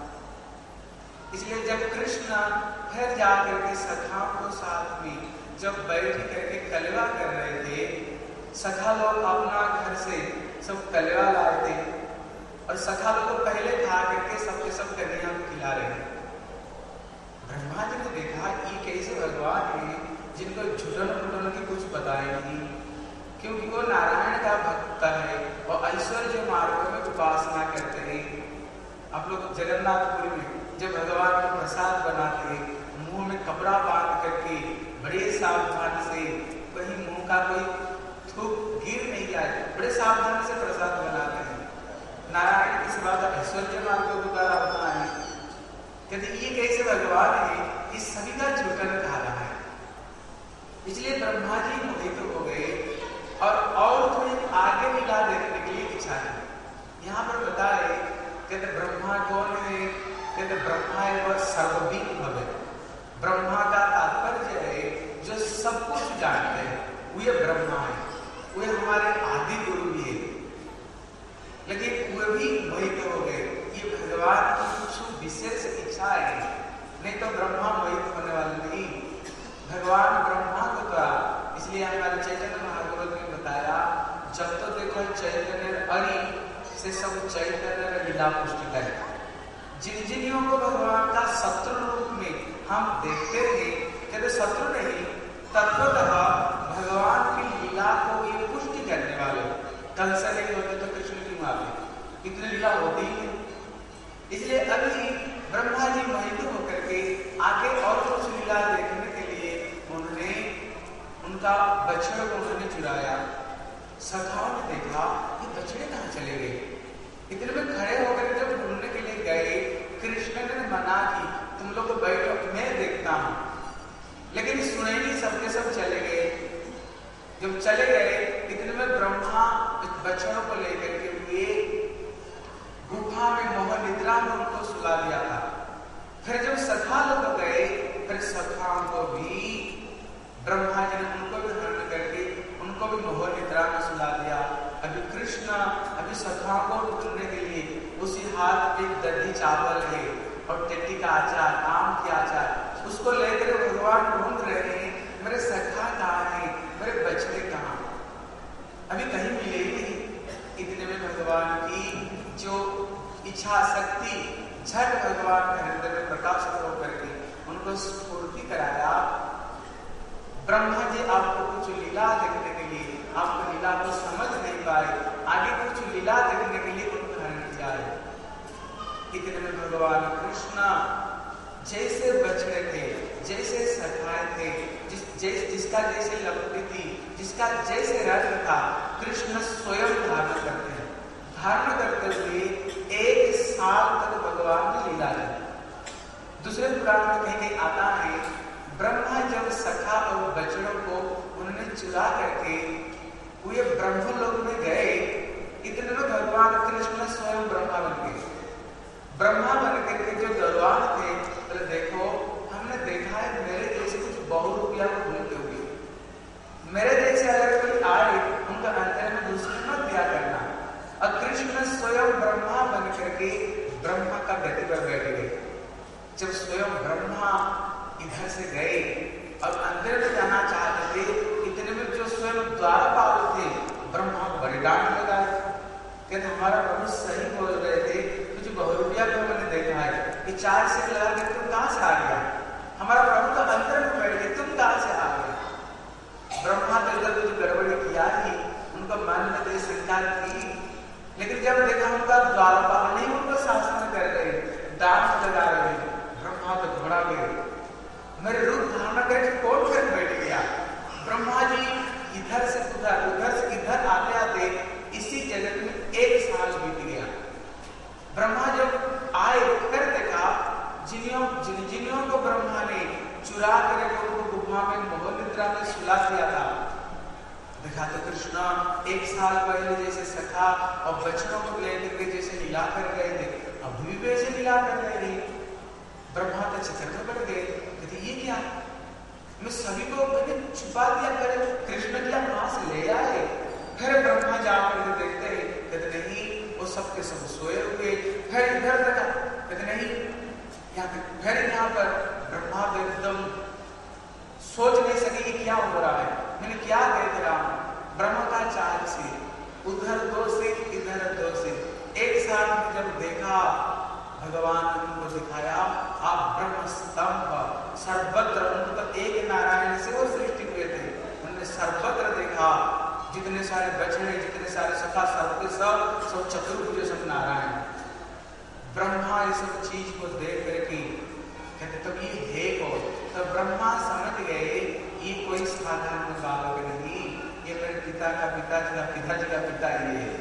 इसलिए जब कृष्ण फिर जाकर के सखाओं को साथ में जब बैठ करके कलवा कर रहे थे, सखा लोग अपना घर से सब कलवा लाए थे और सखा लोग को पहले खा करके सबके सब कन्या को खिला रहे थे। ब्रह्मा जी ने देखा ये कैसे भगवान है जिनको झुटन फुटन की कुछ बताए नहीं, क्योंकि वो नारायण का भक्त है और ऐश्वर्य मार्ग में उपासना करते हैं। आप लोग जगन्नाथपुरी में जब भगवान को प्रसाद बनाते हैं, मुंह में कपड़ा बांध करके बड़े सावधान से कहीं मुंह का कोई थूक गिर नहीं जाए, बड़े सावधान से प्रसाद बनाते हैं। नारायण इस बात ऐश्वर्य मार्ग के द्वारा होता है। यदि ये कैसे भगवान है, इस सभी का झूठन कहा रहा है। इसलिए ब्रह्मा जी मोहित हो गए और और थोड़ी आगे निगाह देखने के लिए इच्छा है। यहाँ पर बता रहे कहते ब्रह्मा कौन है, कहते ब्रह्मा है वह सर्वज्ञ भव। ब्रह्मा का तात्पर्य है जो सब कुछ जानते हैं, वे ब्रह्मा है, वे हमारे आदि गुरु भी है। लेकिन वे भी मोहित हो गए, ये भगवान की कुछ विशेष इच्छा है, नहीं तो ब्रह्मा मोहित होने वाले नहीं। भगवान ब्रह्मा को द्वारा, इसलिए हमारे चैतन्य महाप्रभु ने बताया जब तो देखो चैतन्य अरि से सब चैतन्य लीला पुष्टि करे। जिन जिनियों को भगवान का शत्रु रूप में हम देखते हैं, कहते शत्रु नहीं, तत्वतः भगवान की लीला को ये पुष्टि करने वाले। कल से नहीं होते तो कृष्ण की माफी, इतनी लीला होती ही है। इसलिए अभी ब्रह्मा जी मोहित होकर के आगे और कुछ लीला देखने के लिए उन्होंने उनका बछड़े को उन्होंने चुराया। सखाओं ने देखा ये बछड़े कहाँ चले गए। इतने में खड़े होकर जब ढूंढने के लिए गए, कृष्ण ने मना की तुम लोग को बैठो, मैं देखता हूं। लेकिन सुने नहीं, सबके सब चले गए। जब चले गए इतने में ब्रह्मा बछड़ों को लेकर के हुए गुफा में मोह निद्रा में उनको सुला दिया था। फिर जब सखा लोग गए, फिर सखाओं को भी ब्रह्मा जी ने उनको भी हरण करके उनको भी मोह निद्रा में सुला दिया। अभी कृष्ण अभी सखाओं को ढूंढने के लिए उसी हाथ में दही चावल है और टिट्टी का अचार, आम की अचार, उसको लेकर भगवान ढूंढ रहे हैं मेरे सखा कहाँ है, मेरे बछड़े कहाँ। अभी कहीं मिले ही नहीं। इतने में भगवान की जो इच्छा शक्ति झट भगवान के हृदय में प्रकाशित होकर के उनको स्फूर्ति कराया। ब्रह्मा जी आपको कुछ लीला देखने के लिए, आपको लीला को समझ नहीं पाए, आगे कुछ लीला देखने के लिए उनको हरण जाए। इतने में भगवान कृष्ण जैसे बछड़े थे, जैसे सखाए थे, जिस जैस, जिसका जैसे लपटी थी, जिसका जैसे रंग था, कृष्ण स्वयं धारण करते हैं। धारण करते हुए एक साल तक भगवान ने लीला की। दूसरे पुराण में कहीं कहीं आता है ब्रह्मा जब सखा और बछड़ों को उन्होंने चुरा करके वे ब्रह्मलोक में गए, इतने में भगवान कृष्ण स्वयं ब्रह्मा बन गए। ब्रह्मा बन करके जो दरबार थे, तो देखो हमने देखा है मेरे जैसे कुछ बहु रुपया को ढूंढते हुए, मेरे जैसे अगर कोई आए उनका अंतर में दूसरे मत दिया करना। और कृष्ण स्वयं ब्रह्मा बन करके ब्रह्मा का गति पर बैठ गए। जब स्वयं ब्रह्मा इधर से गए और अंदर में जाना चाहते थे, इतने में जो स्वयं द्वारपाल थे ब्रह्मा को बड़ी डांट लगाए। कहते हमारा प्रभु सही बोल रहे थे, कुछ बहुरूपिया को मैंने देखा है, ये चार से लगा के तुम कहां से आ गया, हमारा प्रभु तो अंदर में बैठ गए, तुम कहां से आ गए। ब्रह्मा के अंदर कुछ गड़बड़ी किया ही, उनको मन में तो स्वीकार की, लेकिन जब देखा उनका द्वारपाल नहीं उनको शासन कर रहे, डांट लगा रहे, ब्रह्मा तो घोड़ा गए, मेरे रूप धारण करके कोट कर बैठ गया। ब्रह्मा जी इधर से उधर, उधर से इधर आते आते इसी जगत में एक साल बीत गया। ब्रह्मा जब आए फिर देखा जिनियों जिन जिनियों को ब्रह्मा ने चुरा कर उनको गुफा में मोह निद्रा में सुला दिया था, देखा तो कृष्णा एक साल पहले जैसे सखा और बच्चों को लेकर के जैसे लीला कर गए थे, अभी भी वैसे लीला कर रहे थे। ब्रह्मा तो चित्र में पड़ गए, कहते ये क्या, मैं सभी को मैंने छुपा दिया, करे कृष्ण क्या कहां से ले आए। फिर ब्रह्मा जाकर देखते हैं, कहते नहीं वो सब के सब सोए हुए। फिर इधर देखा, कहते नहीं यहाँ, फिर यहाँ पर ब्रह्मा एकदम सोच नहीं सके कि क्या हो रहा है, मैंने क्या देख रहा हूं। ब्रह्मा का चाल से उधर दो से इधर दो से एक साथ में जब देखा, भगवान ने उनको दिखाया आप ब्रह्म स्तंभ सर्वत्र, उनको तो एक नारायण से वो सृष्टि हुए थे, उन्होंने सर्वत्र देखा। जितने सारे बछड़े, जितने सारे सखा, सब सब सब चतुर्भुज, सब नारायण। ब्रह्मा इस सब चीज को देख करके कहते तब ये है कौन। तब ब्रह्मा समझ गए ये कोई साधारण बालक नहीं, ये मेरे पिता का पिताजी का पिताजी का पिता ये है।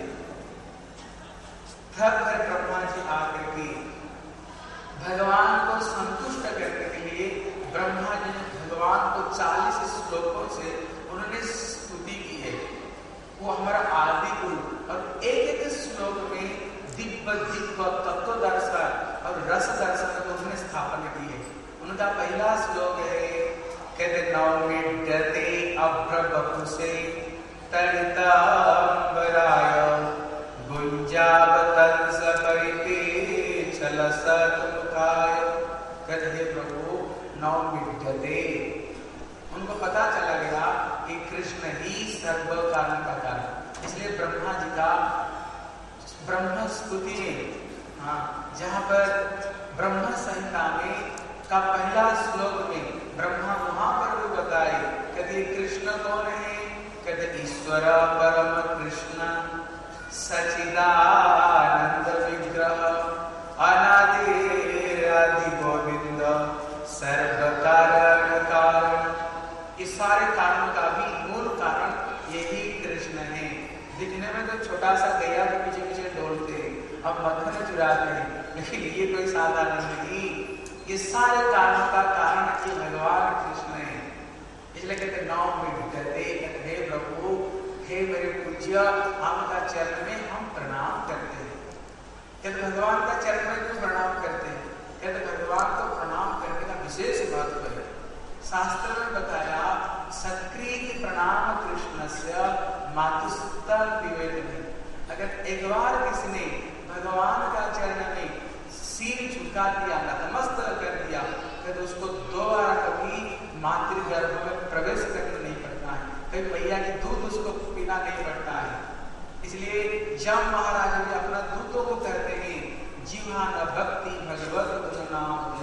तब फिर ब्रह्मा जी आकर के भगवान को संतुष्ट करने के लिए ब्रह्मा जी ने भगवान को चालीस श्लोकों से उन्होंने स्तुति की है। वो हमारा आदि गुरु, और एक एक श्लोक में दिव्य दिव्य तत्व दर्शन और रस दर्शन को उन्होंने स्थापना की है। उनका पहला श्लोक है, कहते नौमिड्यते अभ्रवपुषे तडितांबराय गुंजावतंस परिते छलसतमुखाय। कहते हे प्रभु नौमिड्यते, उनको पता चला गया कि कृष्ण ही सर्व कारण का कारण। इसलिए ब्रह्मा जी का ब्रह्म स्तुति में, हाँ, जहाँ पर ब्रह्म संहिता में का पहला श्लोक में ब्रह्मा वहां पर भी बताए, कहते कृष्ण कौन है, कहते ईश्वर परम कृष्ण सचिदानंद विग्रह अनादि आदि गोविंद सर्व कारण कारण। इस सारे कारणों का भी मूल कारण यही कृष्ण है। दिखने में तो छोटा सा गैया के पीछे पीछे डोलते, अब मक्खन में चुराते हैं, लेकिन ये कोई साधारण नहीं, ये सारे कारणों का कारण कि भगवान कृष्ण है। इसलिए कहते नौ में कहते हे प्रभु, हे मेरे पूज्य, आपका चरण में हम प्रणाम करते हैं। कहते भगवान का चरण में क्यों प्रणाम करते हैं, कहते भगवान को प्रणाम करने का विशेष महत्व है। शास्त्र में बताया सत्कृत प्रणाम कृष्णस्य मातुस्ता विवेकने। अगर एक बार किसी ने भगवान का चरण में सिर झुका दिया, नतमस्तक कर दिया, तो उसको दोबारा कभी मातृगर्भ में प्रवेश करना नहीं पड़ता है, कभी भैया की दूध उसको पीना नहीं पड़ता है। इसलिए जब महाराज भी अपना दूतों को कहते हैं जीवा न भक्ति भगवत गुण नाम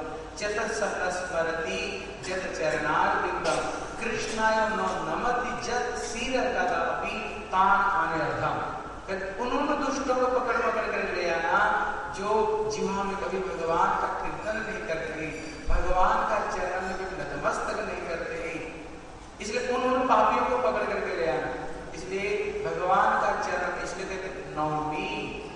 जत सत स्मरति जत चरणारविंदम कृष्णाय नो नमति जत सिर कदापि तान अनर्थम। उन्होंने दुष्टों को पकड़ पकड़ कर ले आना जो जीवा में कभी भगवान का कीर्तन नहीं करते, भगवान का चरण में कभी नतमस्तक नहीं करते, इसलिए उन्होंने पापियों को पकड़ करके ले आना। इसलिए भगवान का चरण, इसलिए कहते नौमी,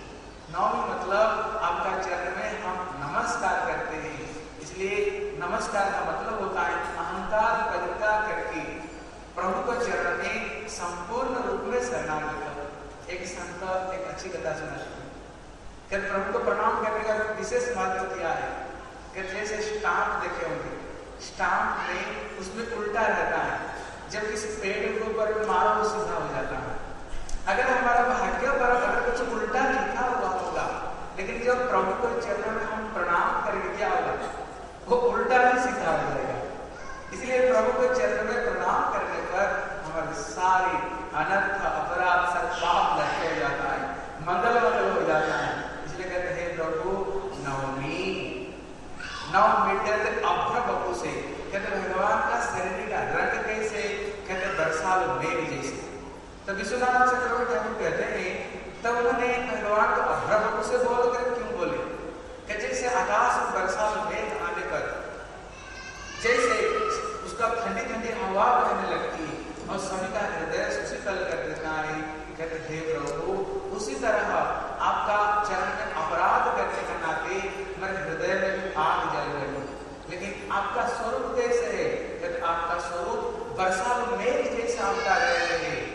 नौमी मतलब आपका चरण में हम नमस्कार करते हैं। इसलिए नमस्कार का मतलब होता है अहंकार परित्याग करके प्रभु को चरण में संपूर्ण रूप में शरणागत। एक संत एक अच्छी कथा सुनाती है, कहते प्रभु को प्रणाम करने का विशेष महत्व क्या है, कहते जैसे स्टाम्प देखे होंगे, स्टाम्प में उसमें उल्टा रहता है, जब किसी पेड़ के ऊपर मारो वो सीधा हो जाता है। अगर हमारा भाग्य पर अगर कुछ उल्टा लिखा हुआ होगा, लेकिन जब प्रभु को चरण में हम प्रणाम करेंगे क्या होगा, वो उल्टा भी सीधा हो जाएगा। इसलिए प्रभु को चरण में प्रणाम करने पर हमारे सारे अनर्थ अपराध सब पाप नष्ट हो जाता है, मंगल मंगल हो जाता है। इसलिए कहते हैं प्रभु नवमी नव मिटत अभ्र बपू से, कहते भगवान का शरीर का रंग कैसे, कहते बरसाल मेघ जैसे। तो विश्वनाथ चक्रवर्ती ठाकुर कहते हैं तब उन्होंने भगवान को अभ्र बपू से बोल कर क्यों बोले, कि जैसे आकाश में बरसाल मेघ आने पर जैसे उसका ठंडी ठंडी हवा बहने लगती है और सभी का हृदय सुशीतल कर देता है, कहते हे प्रभु उसी तरह आपका चरण में अपराध करने के नाते मेरे हृदय में भी आग जल रही, लेकिन आपका स्वरूप कैसे है, कहते आपका स्वरूप बरसात मेघ जैसा आपका हृदय है।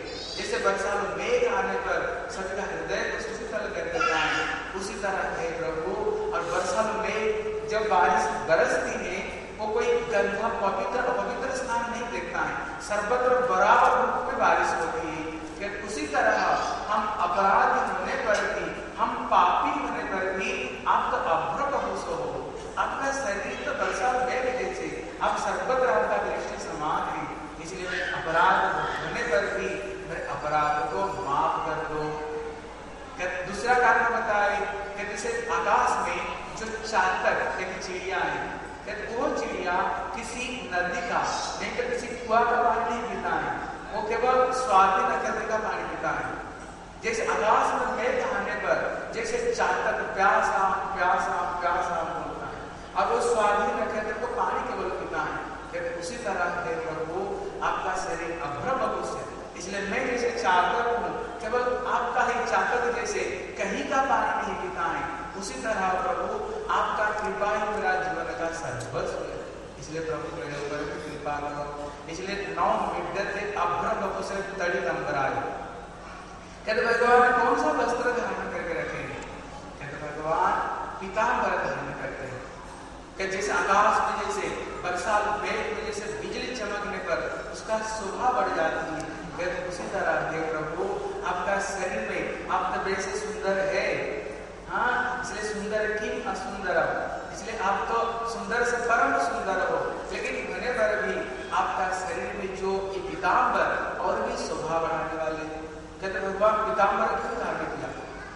तरह है प्रभु। और वर्षा में जब बारिश बरसती है वो कोई गंदा पवित्र अपवित्र स्थान नहीं देखता है, सर्वत्र बराबर रूप में बारिश होती है। कि उसी तरह हम अपराधी होने पर भी, हम पापी होने पर भी आपका अभ्र प्रभु हो, आपका शरीर तो वर्षा मेघ जैसे, आप सर्वत्र आपका दृष्टि समान है। इसलिए मैं अपराध होने पर भी मेरे अपराध को माफ कर दो। दूसरा कारण बताए कि जैसे आकाश में जो चातक एक चिड़िया है, वो चिड़िया किसी नदी का नहीं तो किसी कुआं का पानी नहीं पीता है, वो केवल स्वाति नक्षत्र का पानी पीता है। जैसे आकाश में मेघ आने पर जैसे चातक प्यासा प्यासा प्यासा बोलता है, अब वो स्वाति नक्षत्र को पानी केवल पीता है। उसी तरह है प्रभु आपका शरीर अभ्रम से, इसलिए मैं जैसे चातक हूँ, केवल आपका ही चातक जैसे कहीं का पानी नहीं पीता है, उसी तरह प्रभु आपका कृपा ही मेरा जीवन का सर्वस्व है। इसलिए प्रभु मेरे ऊपर भी कृपा करो। इसलिए नौ विद्यते अभ्रम से तड़ी नंबर आए। कहते भगवान कौन सा वस्त्र धारण करके रखेंगे? कहते भगवान पीताम्बर धारण करते हैं। कि जैसे आकाश में जैसे वर्षा मेघ में जैसे बिजली चमकने पर उसका शोभा बढ़ जाती है, कहते उसी तरह हे प्रभु आपका शरीर में आप तो वैसे सुंदर है, हाँ, इसलिए सुंदर की असुंदर, इसलिए आप तो सुंदर से परम सुंदर हो, लेकिन होने पर भी आपका शरीर में जो ये पीताम्बर और भी शोभा बढ़ाने वाले। कहते भगवान पीताम्बर क्यों धारण किया?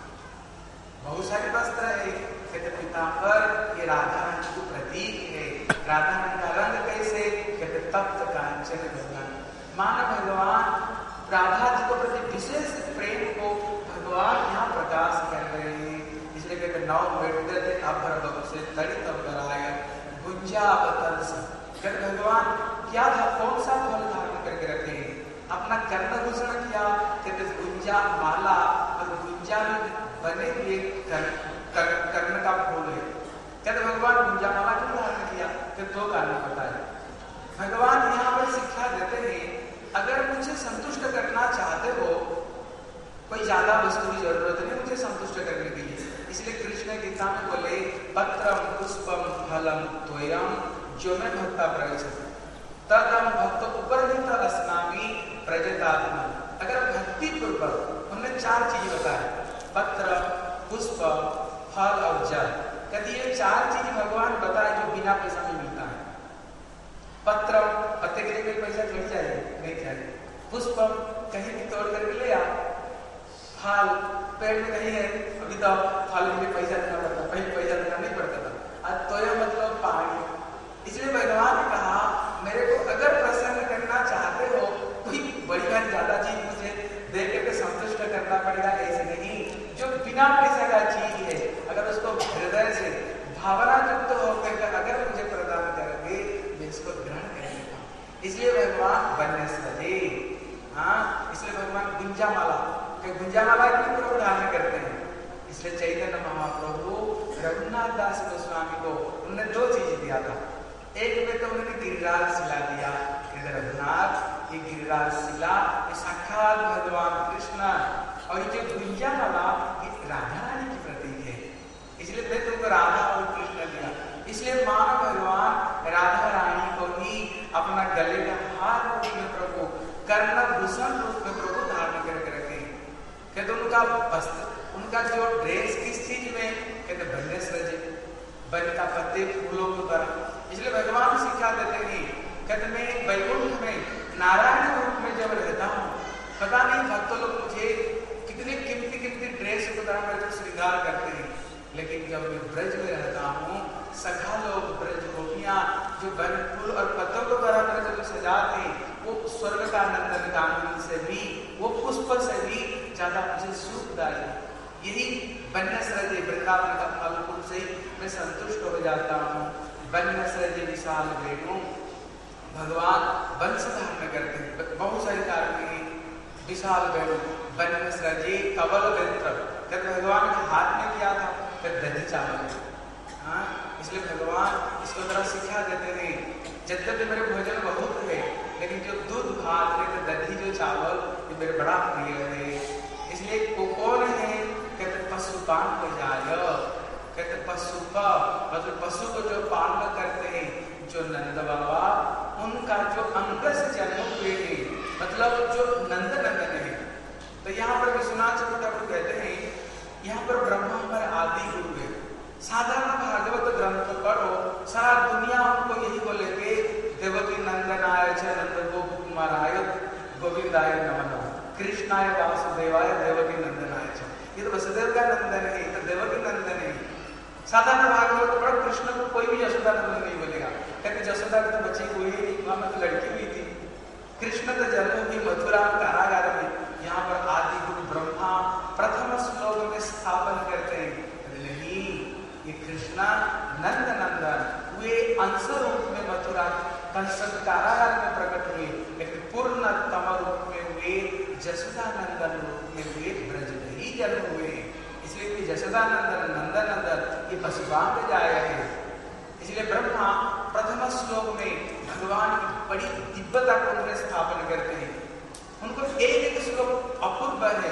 बहुत सारे वस्त्र है, कहते पीताम्बर ये राधा रानी का प्रतीक है। राधा रानी का रंग कैसे? कहते तप्त कांचन गंगा। मानो भगवान राधा जी को प्रति विशेष प्रेम को भगवान यहाँ प्रकाश कर रहे हैं। इसलिए कहते नौ विद्यते अभ्रम से तड़ित कराय गुंजावतंस। कहते भगवान क्या था, कौन सा फल धारण करके रखे हैं? अपना कर्णभूषण किया, कहते गुंजा माला, और गुंजा में बने हुए कर्ण का फूल है। कहते भगवान गुंजा माला क्यों धारण किया? कि दो कारण बताए। भगवान यहाँ पर शिक्षा देते हैं, अगर मुझे संतुष्ट करना चाहते हो, कोई ज्यादा वस्तु की जरूरत नहीं मुझे संतुष्ट करने के लिए। इसलिए कृष्ण गीता में बोले पत्रम पुष्पम फलम त्वयम जो में भक्ता प्रयच्छति तदम भक्त उपरहित अस्नामी प्रजतात्मा। अगर भक्ति पूर्वक उन्होंने चार चीज बताए, पत्र पुष्प फल और जल। कहते ये चार चीज भगवान बताए जो बिना पैसा में मिलता है। पत्र पत्ते के लिए कोई पैसा थोड़ी चाहिए, नहीं चाहिए। पुष्प कहीं भी तोड़ करके ले आ, फल पेड़ में कहीं है, अभी तो फल के लिए पैसा देना पड़ता, पहले पैसा देना नहीं पड़ता था। आज तो यह मतलब पानी। इसलिए भगवान ने कहा मेरे को अगर प्रसन्न करना चाहते हो, कोई बड़ी बड़ी ज्यादा चीज मुझे दे करके संतुष्ट करना पड़ेगा, ऐसे नहीं। जो बिना पैसा का चीज है, अगर उसको हृदय से भावना युक्त होकर अगर मुझे प्रदान करेंगे, मैं इसको ग्रहण करेंगे। इसलिए भगवान वन्य सजे, हाँ, इसलिए भगवान गुंजा माला, गुंजा माला क्यों प्रभु धारण करते हैं? इसलिए चैतन्य महाप्रभु रघुनाथ दास गोस्वामी को उन्होंने दो चीज दिया था। एक में तो उन्होंने गिरिराज शिला दिया, रघुनाथ ये गिरिराज शिला ये साक्षात भगवान कृष्ण, और ये जो गुंजा माला ये राधा रानी की प्रतीक है। इसलिए मैं तुमको राधा और कृष्ण दिया। इसलिए मानो भगवान राधा रानी को ही अपना गले का हार रूप में प्रभु, कर्ण भूषण रूप में प्रभु धारण करके रखे। कहते उनका वस्त्र, उनका जो ड्रेस किस चीज में? कहते बन्ने सजे, बन का पत्ते फूलों की तरह। इसलिए भगवान शिक्षा देते हैं, कहते मैं वैकुंठ में नारायण रूप में जब रहता हूँ, पता नहीं भक्त लोग मुझे कितनी कीमती कीमती ड्रेस को तरह करके श्रृंगार करते हैं, लेकिन जब मैं ब्रज में रहता हूँ, सखा लोग ब्रज गोपियां जो वन फूल और पत्तों को तरह करके जो सजाते हैं, वो स्वर्ग का नंदन कानन से भी, वो पुष्प से भी ज्यादा मुझे सुखदायी। यही वन्य सृज वृंदावन का फल फूल से मैं संतुष्ट हो जाता हूँ। वन्य सृज विशाल वेणु, भगवान वंश धारण करते हैं, बहुत सारे कारण हैं। विशाल वेणु वन्य सृजे कवल वृत्र, जब भगवान के हाथ में किया था तब दही चावल, हाँ, इसलिए भगवान इसको तरह शिक्षा देते हैं। यद्यपि मेरे भोजन बहुत है, लेकिन जो दूध भात है, दही जो चावल, ये मेरे बड़ा प्रिय है। इसलिए को कौन है? कहते पशुपान हो जाए, मतलब पशु को जो पालन करते हैं, जो नंद बाबा उनका जो अंग से जन्म हुए हैं, मतलब जो नंद नंदन है। तो यहाँ पर विश्वनाथ चक्रवर्ती ठाकुर कहते हैं, यहाँ पर ब्रह्मा हमारे आदि गुरु है। साधारण भागवत ग्रंथ पढ़ो, सारा दुनिया उनको यही बोलेंगे, देवकी नंदनाय च नंद गोप कुमाराय गोविंदाय नमः, कृष्णाय वासुदेवाय देवकी नंदनाय च। ये तो वसुदेव का नंदन है, तो देवकी नंदन है। साधारण भागवत पढ़ो, कृष्ण को कोई भी यशोदा नंदन नहीं बोलेगा, क्योंकि यशोदा की तो बच्ची कोई नहीं, वहां में तो लड़की हुई थी। कृष्ण तो जन्म हुई मथुरा कारागार में। यहाँ पर आदि गुरु ब्रह्मा प्रथम श्लोक में स्थापन करते हैं, नहीं ये कृष्णा नंद नंदन वे अंश रूप में मथुरा कंस कारागार में प्रकट हुए, लेकिन पूर्णतम रूप में वे जसोदा नंदन रूप में वे ब्रज में ही जन्म हुए। इसलिए जसोदा नंदन नंदन नंदन ये पशुपान में जाए हैं। इसलिए ब्रह्मा प्रथम श्लोक में भगवान की बड़ी दिव्यता को उन्होंने स्थापन करते हैं। उनको एक एक श्लोक अपूर्व है।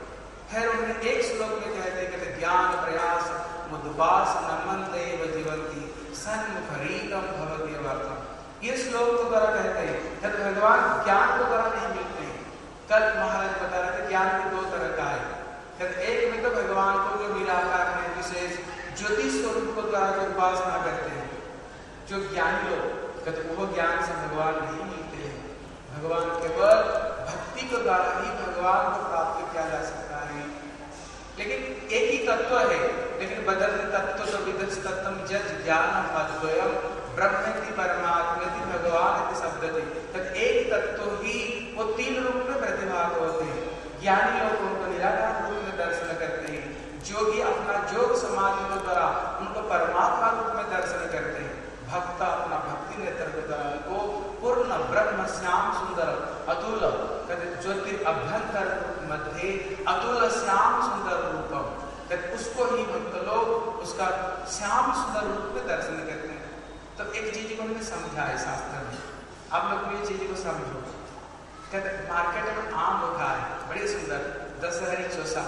फिर उन्होंने एक श्लोक में कहते हैं, कहते ज्ञान प्रयास मुदुबास नमन देव जीवंती सन्मुख रीतम भवति वर्तम। ये श्लोक तो द्वारा कहते हैं, कहते भगवान ज्ञान को द्वारा नहीं मिलते हैं। कल महाराज बता रहे थे ज्ञान के दो तरह का है। कहते एक में तो भगवान को जो निराकार में विशेष ज्योति स्वरूप को द्वारा जो उपासना करते हैं, जो ज्ञानी लोग कहते वो ज्ञान से भगवान नहीं मिलते हैं। भगवान केवल भक्ति के द्वारा ही भगवान को प्राप्त किया जा सकता है। लेकिन एक ही तत्व है, लेकिन बदल तत्व तो विदस तत्व जज ज्ञान अद्वयम ब्रह्मेति परमात्मेति भगवान शब्द थे। एक तत्व ही वो तीन रूप में प्रतिभाग होते हैं। ज्ञानी लोग उनको निराकार रूप में दर्शन करते हैं, जोगी अपना जोग समाधि के द्वारा उनको परमात्मा रूप में दर्शन करते हैं, भक्त अपना भक्ति नेत्र के द्वारा उनको पूर्ण ब्रह्म श्याम सुंदर अतुल कहते ज्योति अभ्यंतर मध्य अतुल श्याम सुंदर रूपम, कहते उसको ही भक्त लोग उसका श्याम सुंदर रूप में दर्शन करते हैं। तो एक चीज को हमने समझा है शास्त्र में, आप लोग ये चीज को समझो। कहते मार्केट में आम उठा है बड़ी सुंदर दशहरी चौसा।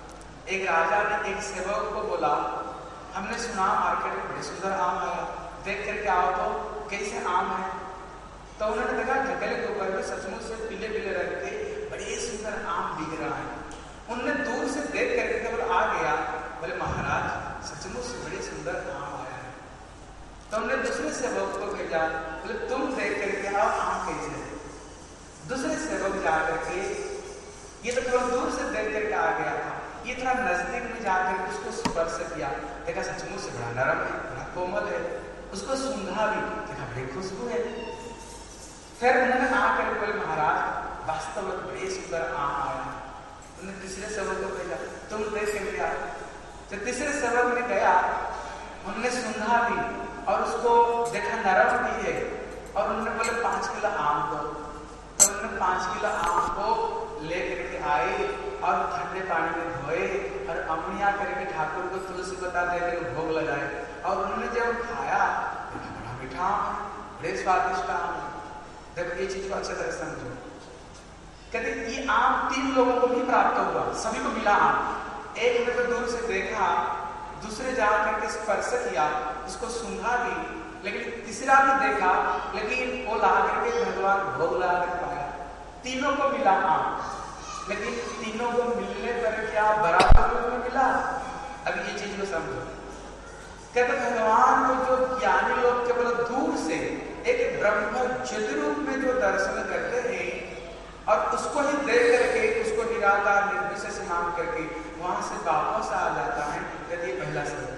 एक राजा ने एक सेवक को बोला, हमने सुना मार्केट में बड़े सुंदर आम आया, देख करके आओ तो कैसे आम है। तो उन्होंने देखा ढकेले के ऊपर में सचमुच से पीले पीले रंग के बड़े सुंदर आम दिख रहा है। उन्होंने दूर से देख करके केवल आ गया, बोले महाराज सचमुच से बड़े सुंदर आम आया है। तो उन्होंने दूसरे सेवक को भेजा, बोले तुम देख करके आओ आम कैसे है। दूसरे सेवक जाकर के, ये तो केवल दूर से देख करके आ गया था, ये थोड़ा नजदीक में जाकर उसको स्पर्श किया, देखा सचमुच से बड़ा नरम है, बड़ा कोमल है। उसको सूंघा भी, देखा बड़ी खुशबू है। फिर उन्होंने आकर बोले महाराज वास्तव में बड़े सुंदर आम आया। उन्होंने तीसरे सेवक को भेजा, तुम देख करके आओ। तो तीसरे सेवक ने गया, उन्होंने सूंघा भी और उसको देखा नरम भी है, और उन्होंने बोले पांच किलो आम दो। तो उन्होंने पांच किलो आम को लेकर के आए और ठंडे पानी में धोए और अमनिया करके ठाकुर को तुलसी पत्ता देकर भोग लगाए। और उन्होंने जब खाया, बड़ा मीठा आम है, बड़े स्वादिष्ट आम है। देखो ये चीज को अच्छे तरह समझो। कहते ये आम तीन लोगों को भी प्राप्त हुआ, सभी को मिला आम। एक ने तो दूर से देखा, दूसरे जाकर के स्पर्श किया, उसको सूंघा भी, लेकिन तीसरा भी देखा, लेकिन वो ला करके भगवान भोग ला कर पाया। तीनों को मिला आम, लेकिन तीनों को मिलने पर क्या बराबर रूप में मिला? अब ये चीज को समझो। कहते भगवान को जो ज्ञानी लोग केवल दूर से एक ब्रह्म ज्योति रूप में जो दर्शन करते हैं और उसको ही देख करके उसको निराकार निर्विशेष मान करके वहां से वापस आ जाता है, यदि पहला शब्द।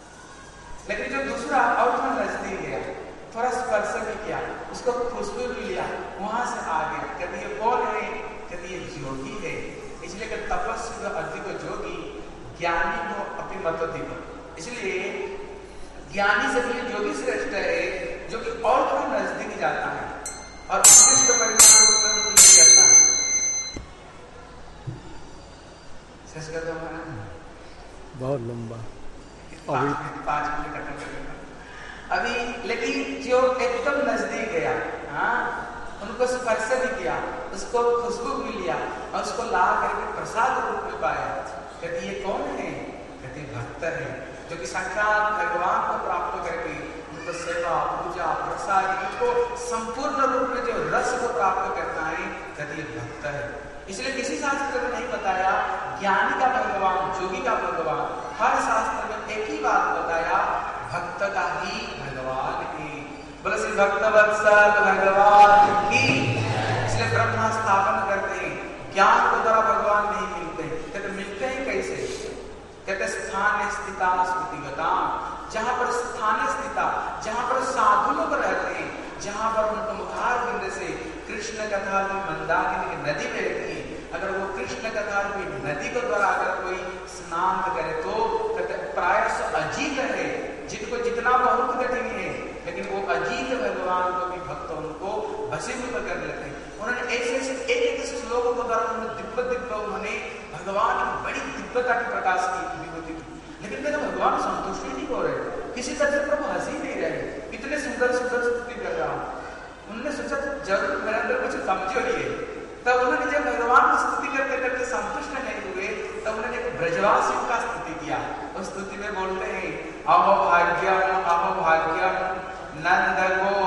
लेकिन जो दूसरा और थोड़ा नजदीक गया, थोड़ा स्पर्श भी किया, उसको खुशबू भी लिया, वहां से आ गया। कहते ये कौन है? कहते ये योगी है। इसलिए कि तपस्वी अधिक योगी ज्ञानी को अपनी मत। इसलिए ज्ञानी से भी योगी श्रेष्ठ है, जो कि और थोड़ा नजदीक जाता है और उत्कृष्ट परिणाम करता है। सच कहते हमारा बहुत लंबा अभी पांच मिनट खत्म कर देना अभी। लेकिन जो एकदम नजदीक गया, हाँ, उनको स्पर्श भी किया, उसको खुशबू भी लिया और उसको ला करके प्रसाद रूप में पाया। कहते ये कौन है? कहते भक्त है। जो कि साक्षात भगवान को प्राप्त करके उनको सेवा पूजा प्रसाद इनको संपूर्ण रूप में जो रस को प्राप्त करता है कहते ये भक्त है। इसलिए किसी शास्त्र में नहीं बताया ज्ञानी का भगवान, जोगी का भगवान। हर शास्त्र में एक ही बात बताया, भक्त का ही भगवान की। बोले श्री भक्त वत्सल भगवान की। इसलिए ब्रह्मा स्थापन करते हैं ज्ञान के द्वारा भगवान नहीं मिलते। कहते मिलते हैं कैसे? कहते स्थान स्थिता स्मृतिगता, जहां पर स्थान स्थिता, जहां पर साधु लोग रहते हैं, जहां पर उनको मुखार बिंद से कृष्ण कथा में मंदाकिनी की नदी बहती है, अगर वो कृष्ण कथा की नदी के द्वारा अगर कोई स्नान करे तो प्रायश अजीत है, जिनको जितना बहुत कठिन है, लेकिन वो अजीत भगवान को भी भक्त उनको वशीभूत कर लेते हैं। उन्होंने ऐसे ऐसे एक एक श्लोकों के द्वारा उन्होंने दिव्य दिव्य उन्होंने भगवान की बड़ी दिव्यता की प्रकाश की विभूति की। लेकिन कहते भगवान संतुष्ट ही नहीं हो रहे, किसी तरह से प्रभु हंस ही नहीं रहे, इतने सुंदर सुंदर स्तुति कर रहा। उन्होंने सोचा जरूर मेरे अंदर कुछ कमजोरी है। तब उन्होंने जब भगवान की स्तुति करते करते संतुष्ट नहीं हुए, तब उन्होंने एक ब्रजवासियों का स्तुति किया। उस स्तुति में बोलते हैं अहो भाग्यम अहो भाग्यम नंद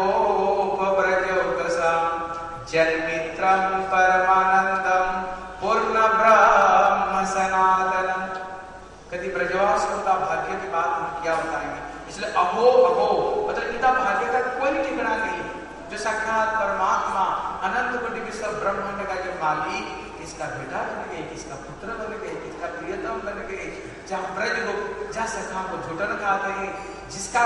गोप ब्रजोकसा जन्मित्रम परमानंदम पूर्ण ब्रह्म सनातनम। कभी ब्रजवासियों का भाग्य की बात हम क्या बताएंगे? इसलिए अहो अहो मतलब इनका भाग्य का कोई ठिकाना नहीं। जो साक्षात परमात्मा अनंत कोटि विश्व ब्रह्मांड का जो मालिक, किसका बेटा बन गए, किसका पुत्र बन गए, किसका प्रियतम बन गए, जहाँ ब्रज लोग जहाँ सखा को झुटन खाते हैं, जिसका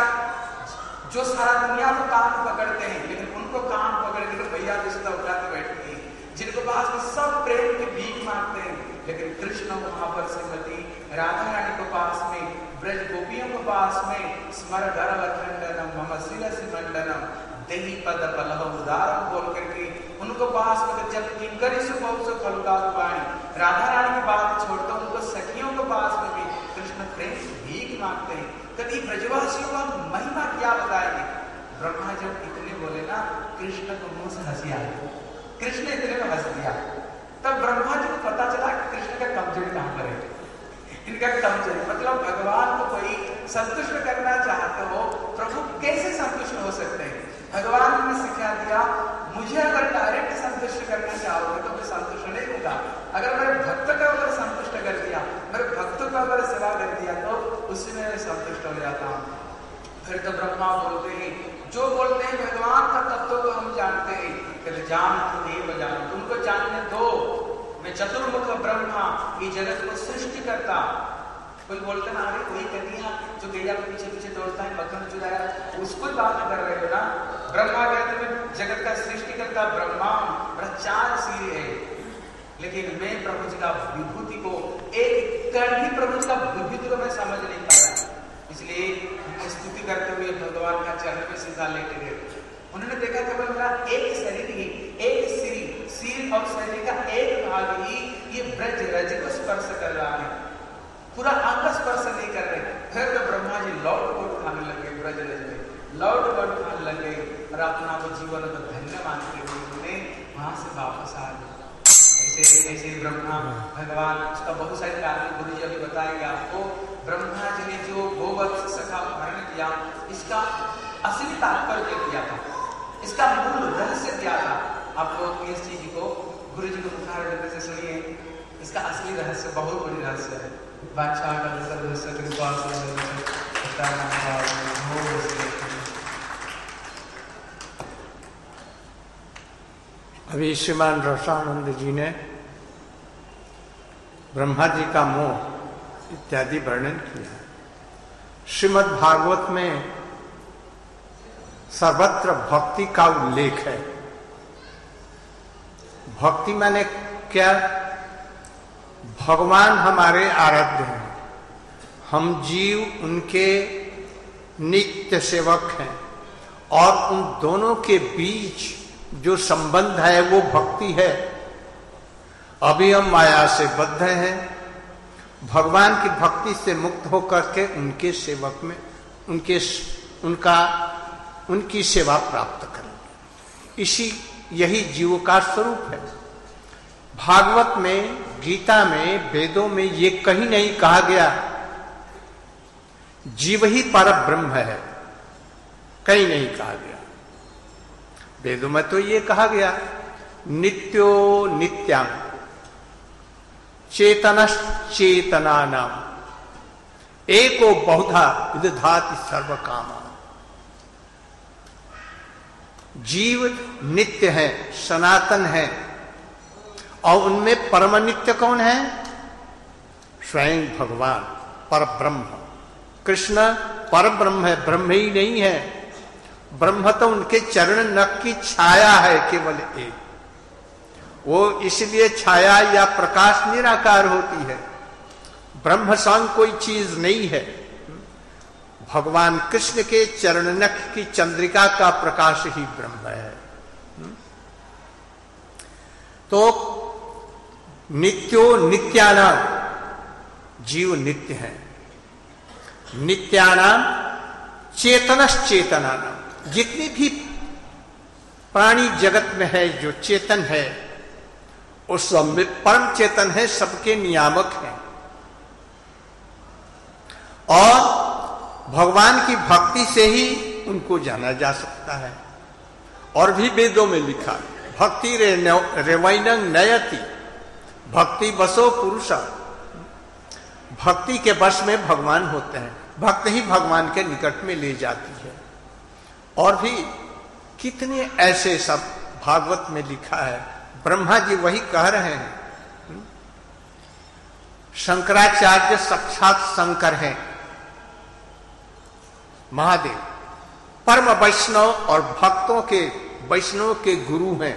जो सारा दुनिया को कान पकड़ते हैं, लेकिन उनको कान पकड़ के भैया रिश्ता उठाते बैठते हैं, जिनको पास में सब प्रेम की भीख मांगते हैं, लेकिन कृष्ण वहां पर श्रीमती राधा रानी को पास में, ब्रज गोपियों को पास में स्मर गर्भ खंडनम मम शिरस मंडनम देही पद पलह उदारम बोल करके उनको पास में जब किंकरी सुपौसो फलुदावाणी राधा रानी की बात छोड़ते उनको सखियों के पास में भी कृष्ण प्रेम से भीख मांगते हैं। कभी ब्रजवासियों का महिमा क्या बताएंगे? ब्रह्मा जब इतने बोले ना, कृष्ण को मुंह से हंसी आई, कृष्ण इतने में हंस दिया। तब ब्रह्मा जी को पता चला कृष्ण का कमजोरी कहां पर है। इनका कमजोरी मतलब भगवान को कोई संतुष्ट करना चाहते हो, प्रभु कैसे संतुष्ट हो सकते हैं? भगवान ने सिखा दिया, मुझे अगर डायरेक्ट संतुष्ट करना चाहोगे तो मैं संतुष्ट नहीं होगा। अगर मेरे भक्त को अगर संतुष्ट कर दिया, मेरे भक्त को अगर सेवा कर दिया तो उससे मैं संतुष्ट हो जाता हूँ। फिर तो ब्रह्मा बोलते हैं, जो बोलते हैं भगवान का तत्व को हम जानते हैं, कहते जान तो नहीं बजान, तुमको जानने दो, मैं चतुर्मुख ब्रह्मा ये जगत को सृष्टि करता। कोई बोलते ना अरे कोई कन्या जो गैया के पीछे पीछे दौड़ता है मक्खन चुराया, उसको बात कर रहे हो ना। ब्रह्मा कहते हैं जगत का सृष्टि करता ब्रह्मा, बड़ा चार सिर है, लेकिन मैं प्रभु जी का विभूति को एक कण ही प्रभु जी का विभूति को मैं समझ नहीं पाया, इसलिए स्तुति करते हुए भगवान का चरण में सीधा लेटे गए। उन्होंने देखा केवल मेरा एक शरीर ही, एक सिर सिर और शरीर का एक भाग ही ये ब्रज रज को स्पर्श कर रहा है, पूरा अंग स्पर्श नहीं कर रहे। फिर तो ब्रह्मा जी लौट को खाने लगे, ब्रज रज में लौट लौट खाने लगे और अपना को जीवन को धन्य मानते हुए उन्हें वहां से वापस आ गए। ऐसे ऐसे ब्रह्मा भगवान, उसका बहुत सारे कारण गुरु जी अभी बताएंगे आपको। ब्रह्मा जी ने जो गोवत्स सखा हरण किया, इसका असली तात्पर्य किया था, इसका मूल रहस्य क्या था, आप लोग इस चीज को गुरु जी को मुखार देने से सुनिए। इसका असली रहस्य बहुत बड़ी रहस्य है। बादशाह का सर्वस्व कृपा अभी श्रीमान रसानंद जी ने ब्रह्मा जी का मोह इत्यादि वर्णन किया। श्रीमद् भागवत में सर्वत्र भक्ति का उल्लेख है। भक्ति माने क्या? भगवान हमारे आराध्य हैं, हम जीव उनके नित्य सेवक हैं, और उन दोनों के बीच जो संबंध है वो भक्ति है। अभी हम माया से बद्ध हैं, भगवान की भक्ति से मुक्त होकर के उनके सेवक में उनके उनका उनकी सेवा प्राप्त करें। इसी यही जीव का स्वरूप है। भागवत में, गीता में, वेदों में ये कहीं नहीं कहा गया जीव ही पर ब्रह्म है, कहीं नहीं कहा गया। वेदों में तो ये कहा गया नित्यो नित्यां चेतनश्चेतना नाम एको बहुधा विदधाति सर्व कामा। जीव नित्य है, सनातन है, और उनमें परम नित्य कौन है? स्वयं भगवान पर ब्रह्म। कृष्ण पर ब्रह्म है, ब्रह्म ही नहीं है। ब्रह्म तो उनके चरण नख की छाया है, केवल एक। वो इसलिए छाया या प्रकाश निराकार होती है। ब्रह्म संग कोई चीज नहीं है। भगवान कृष्ण के चरण नख की चंद्रिका का प्रकाश ही ब्रह्म है। तो नित्यो नित्यानाम, जीव नित्य है। नित्यानाम चेतनश्चेतनानाम, जितनी भी प्राणी जगत में है जो चेतन है, उस सब में परम चेतन है, सबके नियामक है। और भगवान की भक्ति से ही उनको जाना जा सकता है। और भी वेदों में लिखा, भक्ति रे रेवैनंग नयति, भक्ति बसो पुरुषा। भक्ति के वश में भगवान होते हैं, भक्त ही भगवान के निकट में ले जाती है। और भी कितने ऐसे सब भागवत में लिखा है। ब्रह्मा जी वही कह रहे हैं। शंकराचार्य साक्षात शंकर हैं, महादेव परम वैष्णव और भक्तों के वैष्णव के गुरु हैं।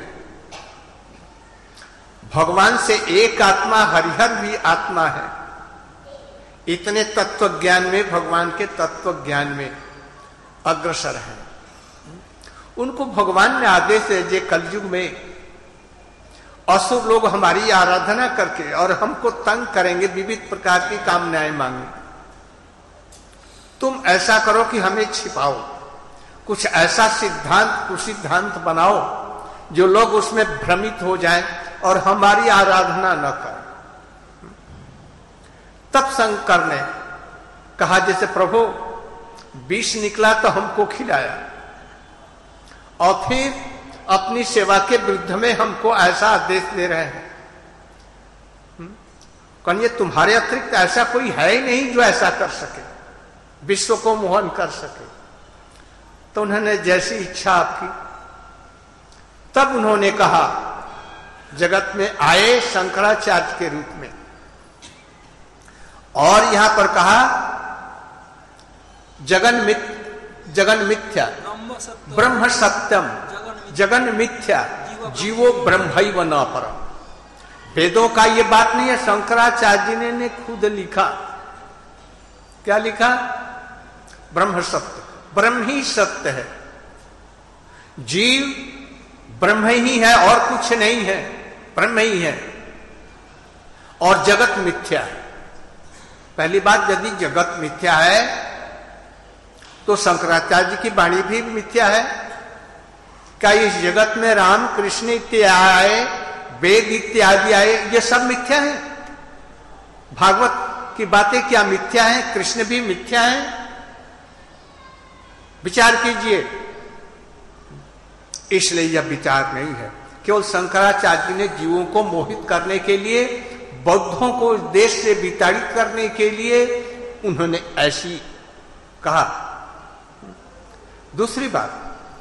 भगवान से एक आत्मा हरिहर भी आत्मा है। इतने तत्व ज्ञान में, भगवान के तत्व ज्ञान में अग्रसर हैं। उनको भगवान ने आदेश दिए, कलयुग में असुर लोग हमारी आराधना करके और हमको तंग करेंगे, विविध प्रकार की कामनाएं मांगे। तुम ऐसा करो कि हमें छिपाओ, कुछ ऐसा सिद्धांत कुसिद्धांत बनाओ जो लोग उसमें भ्रमित हो जाएं और हमारी आराधना न करें। तब शंकर ने कहा, जैसे प्रभु विष निकला तो हमको खिलाया, और फिर अपनी सेवा के विरुद्ध में हमको ऐसा आदेश दे रहे हैं। कहिए तुम्हारे अतिरिक्त ऐसा कोई है ही नहीं जो ऐसा कर सके, विश्व को मोहन कर सके। तो उन्होंने जैसी इच्छा आपकी, तब उन्होंने कहा, जगत में आए शंकराचार्य के रूप में। और यहां पर कहा जगन मिथ्या, जगन मिथ्या ब्रह्म सत्यम, जगन मिथ्या जीवो ब्रह्मैव न परम। वेदों का ये बात नहीं है, शंकराचार्य ने, ने खुद लिखा। क्या लिखा? ब्रह्म सत्य, ब्रह्म ही सत्य है। जीव ब्रह्म ही है और कुछ नहीं है, ब्रह्म ही है। और जगत मिथ्या है। पहली बात, यदि जगत मिथ्या है तो शंकराचार्य की वाणी भी मिथ्या है। क्या इस जगत में राम कृष्ण इत्यादि आए, वेद इत्यादि आए, ये सब मिथ्या है? भागवत की बातें क्या मिथ्या है? कृष्ण भी मिथ्या है? विचार कीजिए। इसलिए यह विचार नहीं है। केवल शंकराचार्य ने जीवों को मोहित करने के लिए, बौद्धों को देश से विताड़ित करने के लिए उन्होंने ऐसी कहा। दूसरी बात,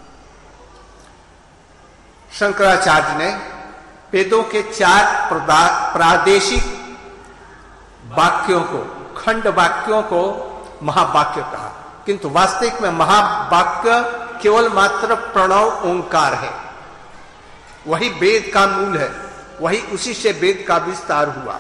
शंकराचार्य ने वेदों के चार प्रादेशिक वाक्यों को, खंड वाक्यों को महावाक्य कहा, किंतु वास्तविक में महावाक्य केवल मात्र प्रणव ओंकार है। वही वेद का मूल है, वही उसी से वेद का विस्तार हुआ।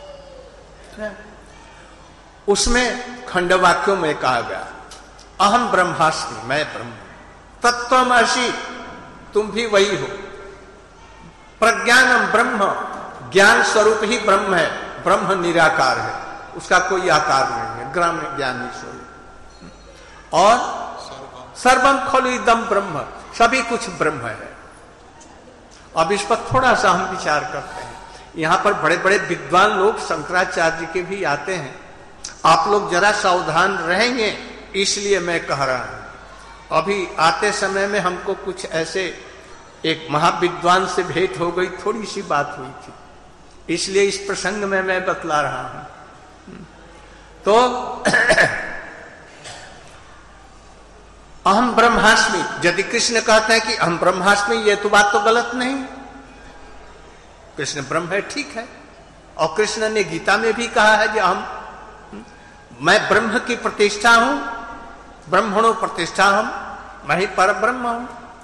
उसमें खंड वाक्यों में कहा गया, अहम ब्रह्मास्मि, मैं ब्रह्म, तत्त्वमसि, तुम भी वही हो, प्रज्ञानम ब्रह्म, ज्ञान स्वरूप ही ब्रह्म है, ब्रह्म निराकार है, उसका कोई आकार नहीं है, ग्राम्य ज्ञान ही स्वरूप। और सर्वम खलु इदम ब्रह्म, सभी कुछ ब्रह्म है। अब इस पर थोड़ा सा हम विचार करते हैं। यहां पर बड़े बड़े विद्वान लोग शंकराचार्य के भी आते हैं आप लोग जरा सावधान रहेंगे, इसलिए मैं कह रहा हूं। अभी आते समय में हमको कुछ ऐसे एक महाविद्वान से भेंट हो गई, थोड़ी सी बात हुई थी, इसलिए इस प्रसंग में मैं बतला रहा हूं। तो अहम ब्रह्मास्मि, यदि कृष्ण कहते हैं कि अहम ब्रह्मास्मि, ये तो बात तो गलत नहीं। कृष्ण ब्रह्म है, ठीक है। और कृष्ण ने गीता में भी कहा है कि हम मैं ब्रह्म की प्रतिष्ठा हूं, ब्रह्मणो प्रतिष्ठा हम, मैं ही पर ब्रह्म हूं।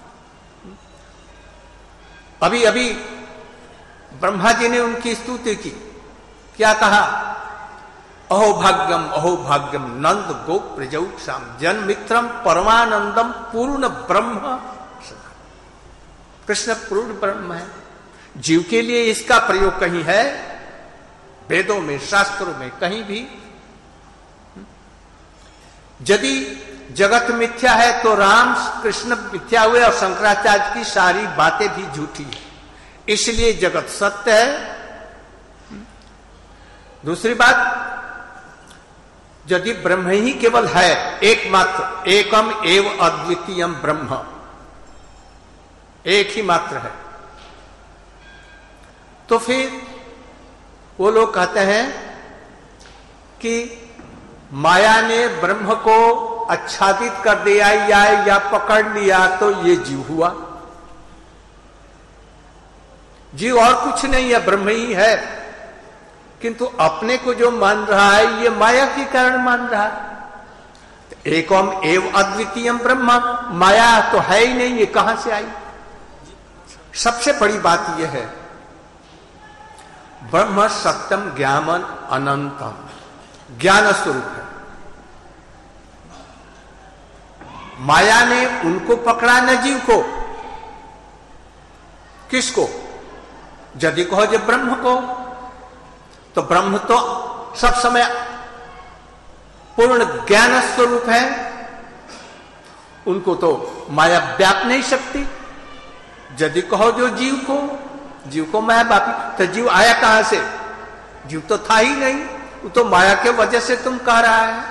अभी अभी ब्रह्मा जी ने उनकी स्तुति की, क्या कहा? अहो भाग्यम अहो भाग्यम नंद गो प्रजौक्षाम जन मित्रम परमानंदम पूर्ण ब्रह्म। कृष्ण पूर्ण ब्रह्म है। जीव के लिए इसका प्रयोग कहीं है? वेदों में, शास्त्रों में कहीं भी? यदि जगत मिथ्या है तो राम कृष्ण मिथ्या हुए और शंकराचार्य की सारी बातें भी झूठी है, इसलिए जगत सत्य है। दूसरी बात, यदि ब्रह्म ही केवल है, एकमात्र, एकम एव अद्वितीयम ब्रह्म, एक ही मात्र है, तो फिर वो लोग कहते हैं कि माया ने ब्रह्म को आच्छादित कर दिया या, या पकड़ लिया तो ये जीव हुआ। जीव और कुछ नहीं है, ब्रह्म ही है, किंतु अपने को जो मान रहा है ये माया के कारण मान रहा है। एकम एव अद्वितीयम ब्रह्म, माया तो है ही नहीं, ये कहां से आई? सबसे बड़ी बात यह है, ब्रह्म सत्यम ज्ञानम अनंतम, ज्ञान स्वरूप है। माया ने उनको पकड़ा न जीव को। किसको? यदि कहो जब ब्रह्म को, तो ब्रह्म तो सब समय पूर्ण ज्ञान स्वरूप है, उनको तो माया व्याप नहीं सकती। यदि कहो जो जीव को, जीव को माया व्यापी, तो जीव आया कहां से? जीव तो था ही नहीं, वो तो माया के वजह से तुम कह रहा है।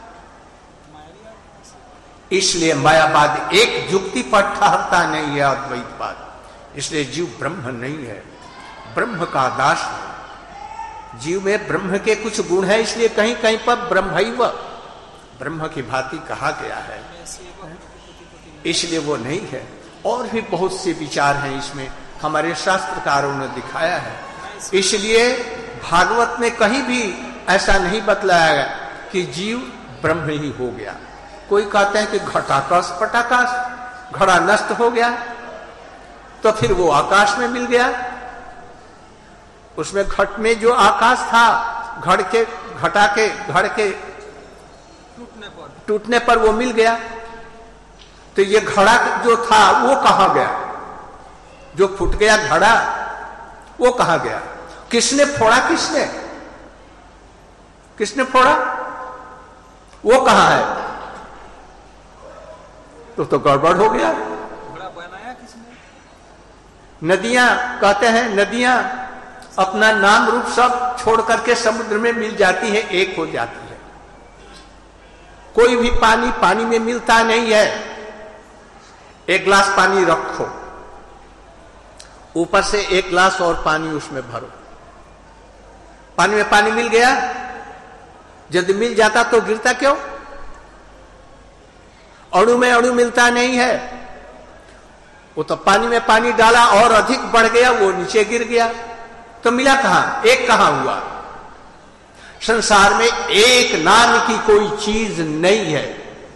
इसलिए मायावाद एक जुक्ति पर ठहरता नहीं है, अद्वैतवाद। इसलिए जीव ब्रह्म नहीं है, ब्रह्म का दास है। जीव में ब्रह्म के कुछ गुण है, इसलिए कहीं कहीं पर ब्रह्मैव, ब्रह्म की भांति कहा गया है, इसलिए वो नहीं है। और भी बहुत से विचार हैं इसमें, हमारे शास्त्रकारों ने दिखाया है। इसलिए भागवत में कहीं भी ऐसा नहीं बतलाया गया कि जीव ब्रह्म ही हो गया। कोई कहते हैं कि घटाकाश पटाकाश, घड़ा नष्ट हो गया तो फिर वो आकाश में मिल गया। उसमें घट में जो आकाश था, घड़ के घटा के घड़ के टूटने पर टूटने पर वो मिल गया। तो ये घड़ा जो था वो कहां गया? जो फूट गया घड़ा वो कहां गया? किसने फोड़ा? किसने किसने फोड़ा? वो कहां है? तो तो गड़बड़ हो गया। घड़ा बनाया किसने? नदियां कहते हैं, नदियां अपना नाम रूप सब छोड़ करके समुद्र में मिल जाती है, एक हो जाती है। कोई भी पानी पानी में मिलता नहीं है। एक गिलास पानी रखो, ऊपर से एक गिलास और पानी उसमें भरो, पानी में पानी मिल गया। यदि मिल जाता तो गिरता क्यों? अणु में अणु मिलता नहीं है। वो तो पानी में पानी डाला और अधिक बढ़ गया, वो नीचे गिर गया, तो मिला कहां? एक कहां हुआ? संसार में एक नाम की कोई चीज नहीं है।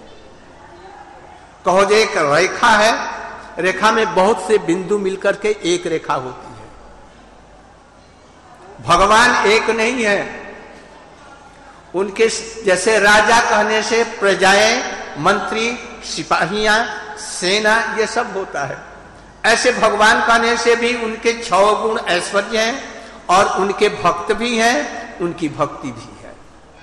कहो जो एक रेखा है, रेखा में बहुत से बिंदु मिलकर के एक रेखा होती है। भगवान एक नहीं है। उनके जैसे राजा कहने से प्रजाएं, मंत्री, सिपाहियां, सेना, ये सब होता है। ऐसे भगवान कहने से भी उनके छह गुण ऐश्वर्य हैं और उनके भक्त भी हैं, उनकी भक्ति भी है।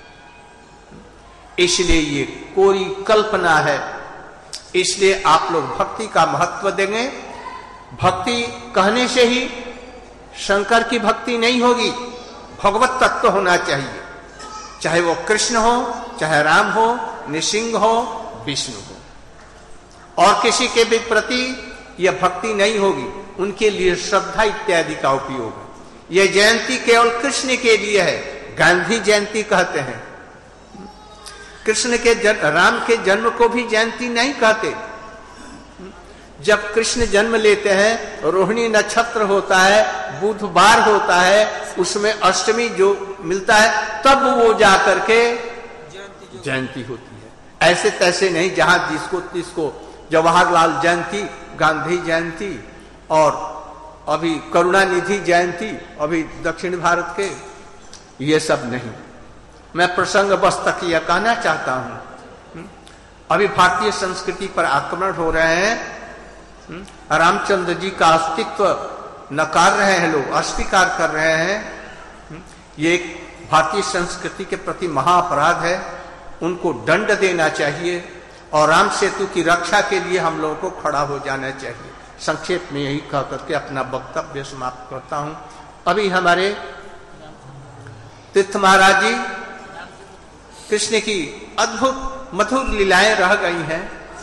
इसलिए ये कोई कल्पना है। इसलिए आप लोग भक्ति का महत्व देंगे। भक्ति कहने से ही शंकर की भक्ति नहीं होगी, भगवत तत्व होना चाहिए। चाहे वो कृष्ण हो, चाहे राम हो, नृसिंह हो, विष्णु हो। और किसी के भी प्रति यह भक्ति नहीं होगी, उनके लिए श्रद्धा इत्यादि का उपयोग है। यह जयंती केवल कृष्ण के लिए है, गांधी जयंती कहते हैं। कृष्ण के जन्म, राम के जन्म को भी जयंती नहीं कहते। जब कृष्ण जन्म लेते हैं, रोहिणी नक्षत्र होता है, बुधवार होता है, उसमें अष्टमी जो मिलता है, तब वो जाकर के जयंती होती है। ऐसे तैसे नहीं जहां जिसको तिसको जवाहरलाल जयंती, गांधी जयंती और अभी करुणानिधि जयंती, अभी दक्षिण भारत के, ये सब नहीं। मैं प्रसंग बस तक यह कहना चाहता हूं, अभी भारतीय संस्कृति पर आक्रमण हो रहे हैं। रामचंद्र जी का अस्तित्व नकार रहे हैं लोग, अस्वीकार कर रहे हैं। ये एक भारतीय संस्कृति के प्रति महाअपराध है, उनको दंड देना चाहिए और राम सेतु की रक्षा के लिए हम लोगों को खड़ा हो जाना चाहिए। संक्षेप में यही कह करके अपना वक्तव्य समाप्त करता हूं। अभी हमारे तीर्थ महाराज जी कृष्ण की अद्भुत मधुर लीलाएं रह गई हैं।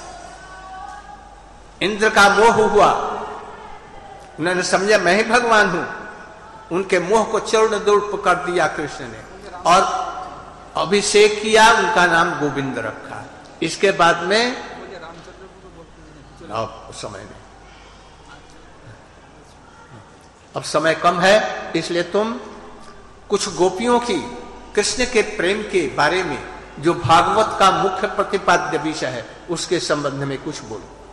इंद्र का मोह हुआ, उन्होंने समझा मैं ही भगवान हूं, उनके मोह को चूर्ण दुर्प कर दिया कृष्ण ने और अभिषेक किया, उनका नाम गोविंद रखा। इसके बाद में अब समय नहीं, अब समय कम है, इसलिए तुम कुछ गोपियों की कृष्ण के प्रेम के बारे में जो भागवत का मुख्य प्रतिपाद्य विषय है उसके संबंध में कुछ बोलो।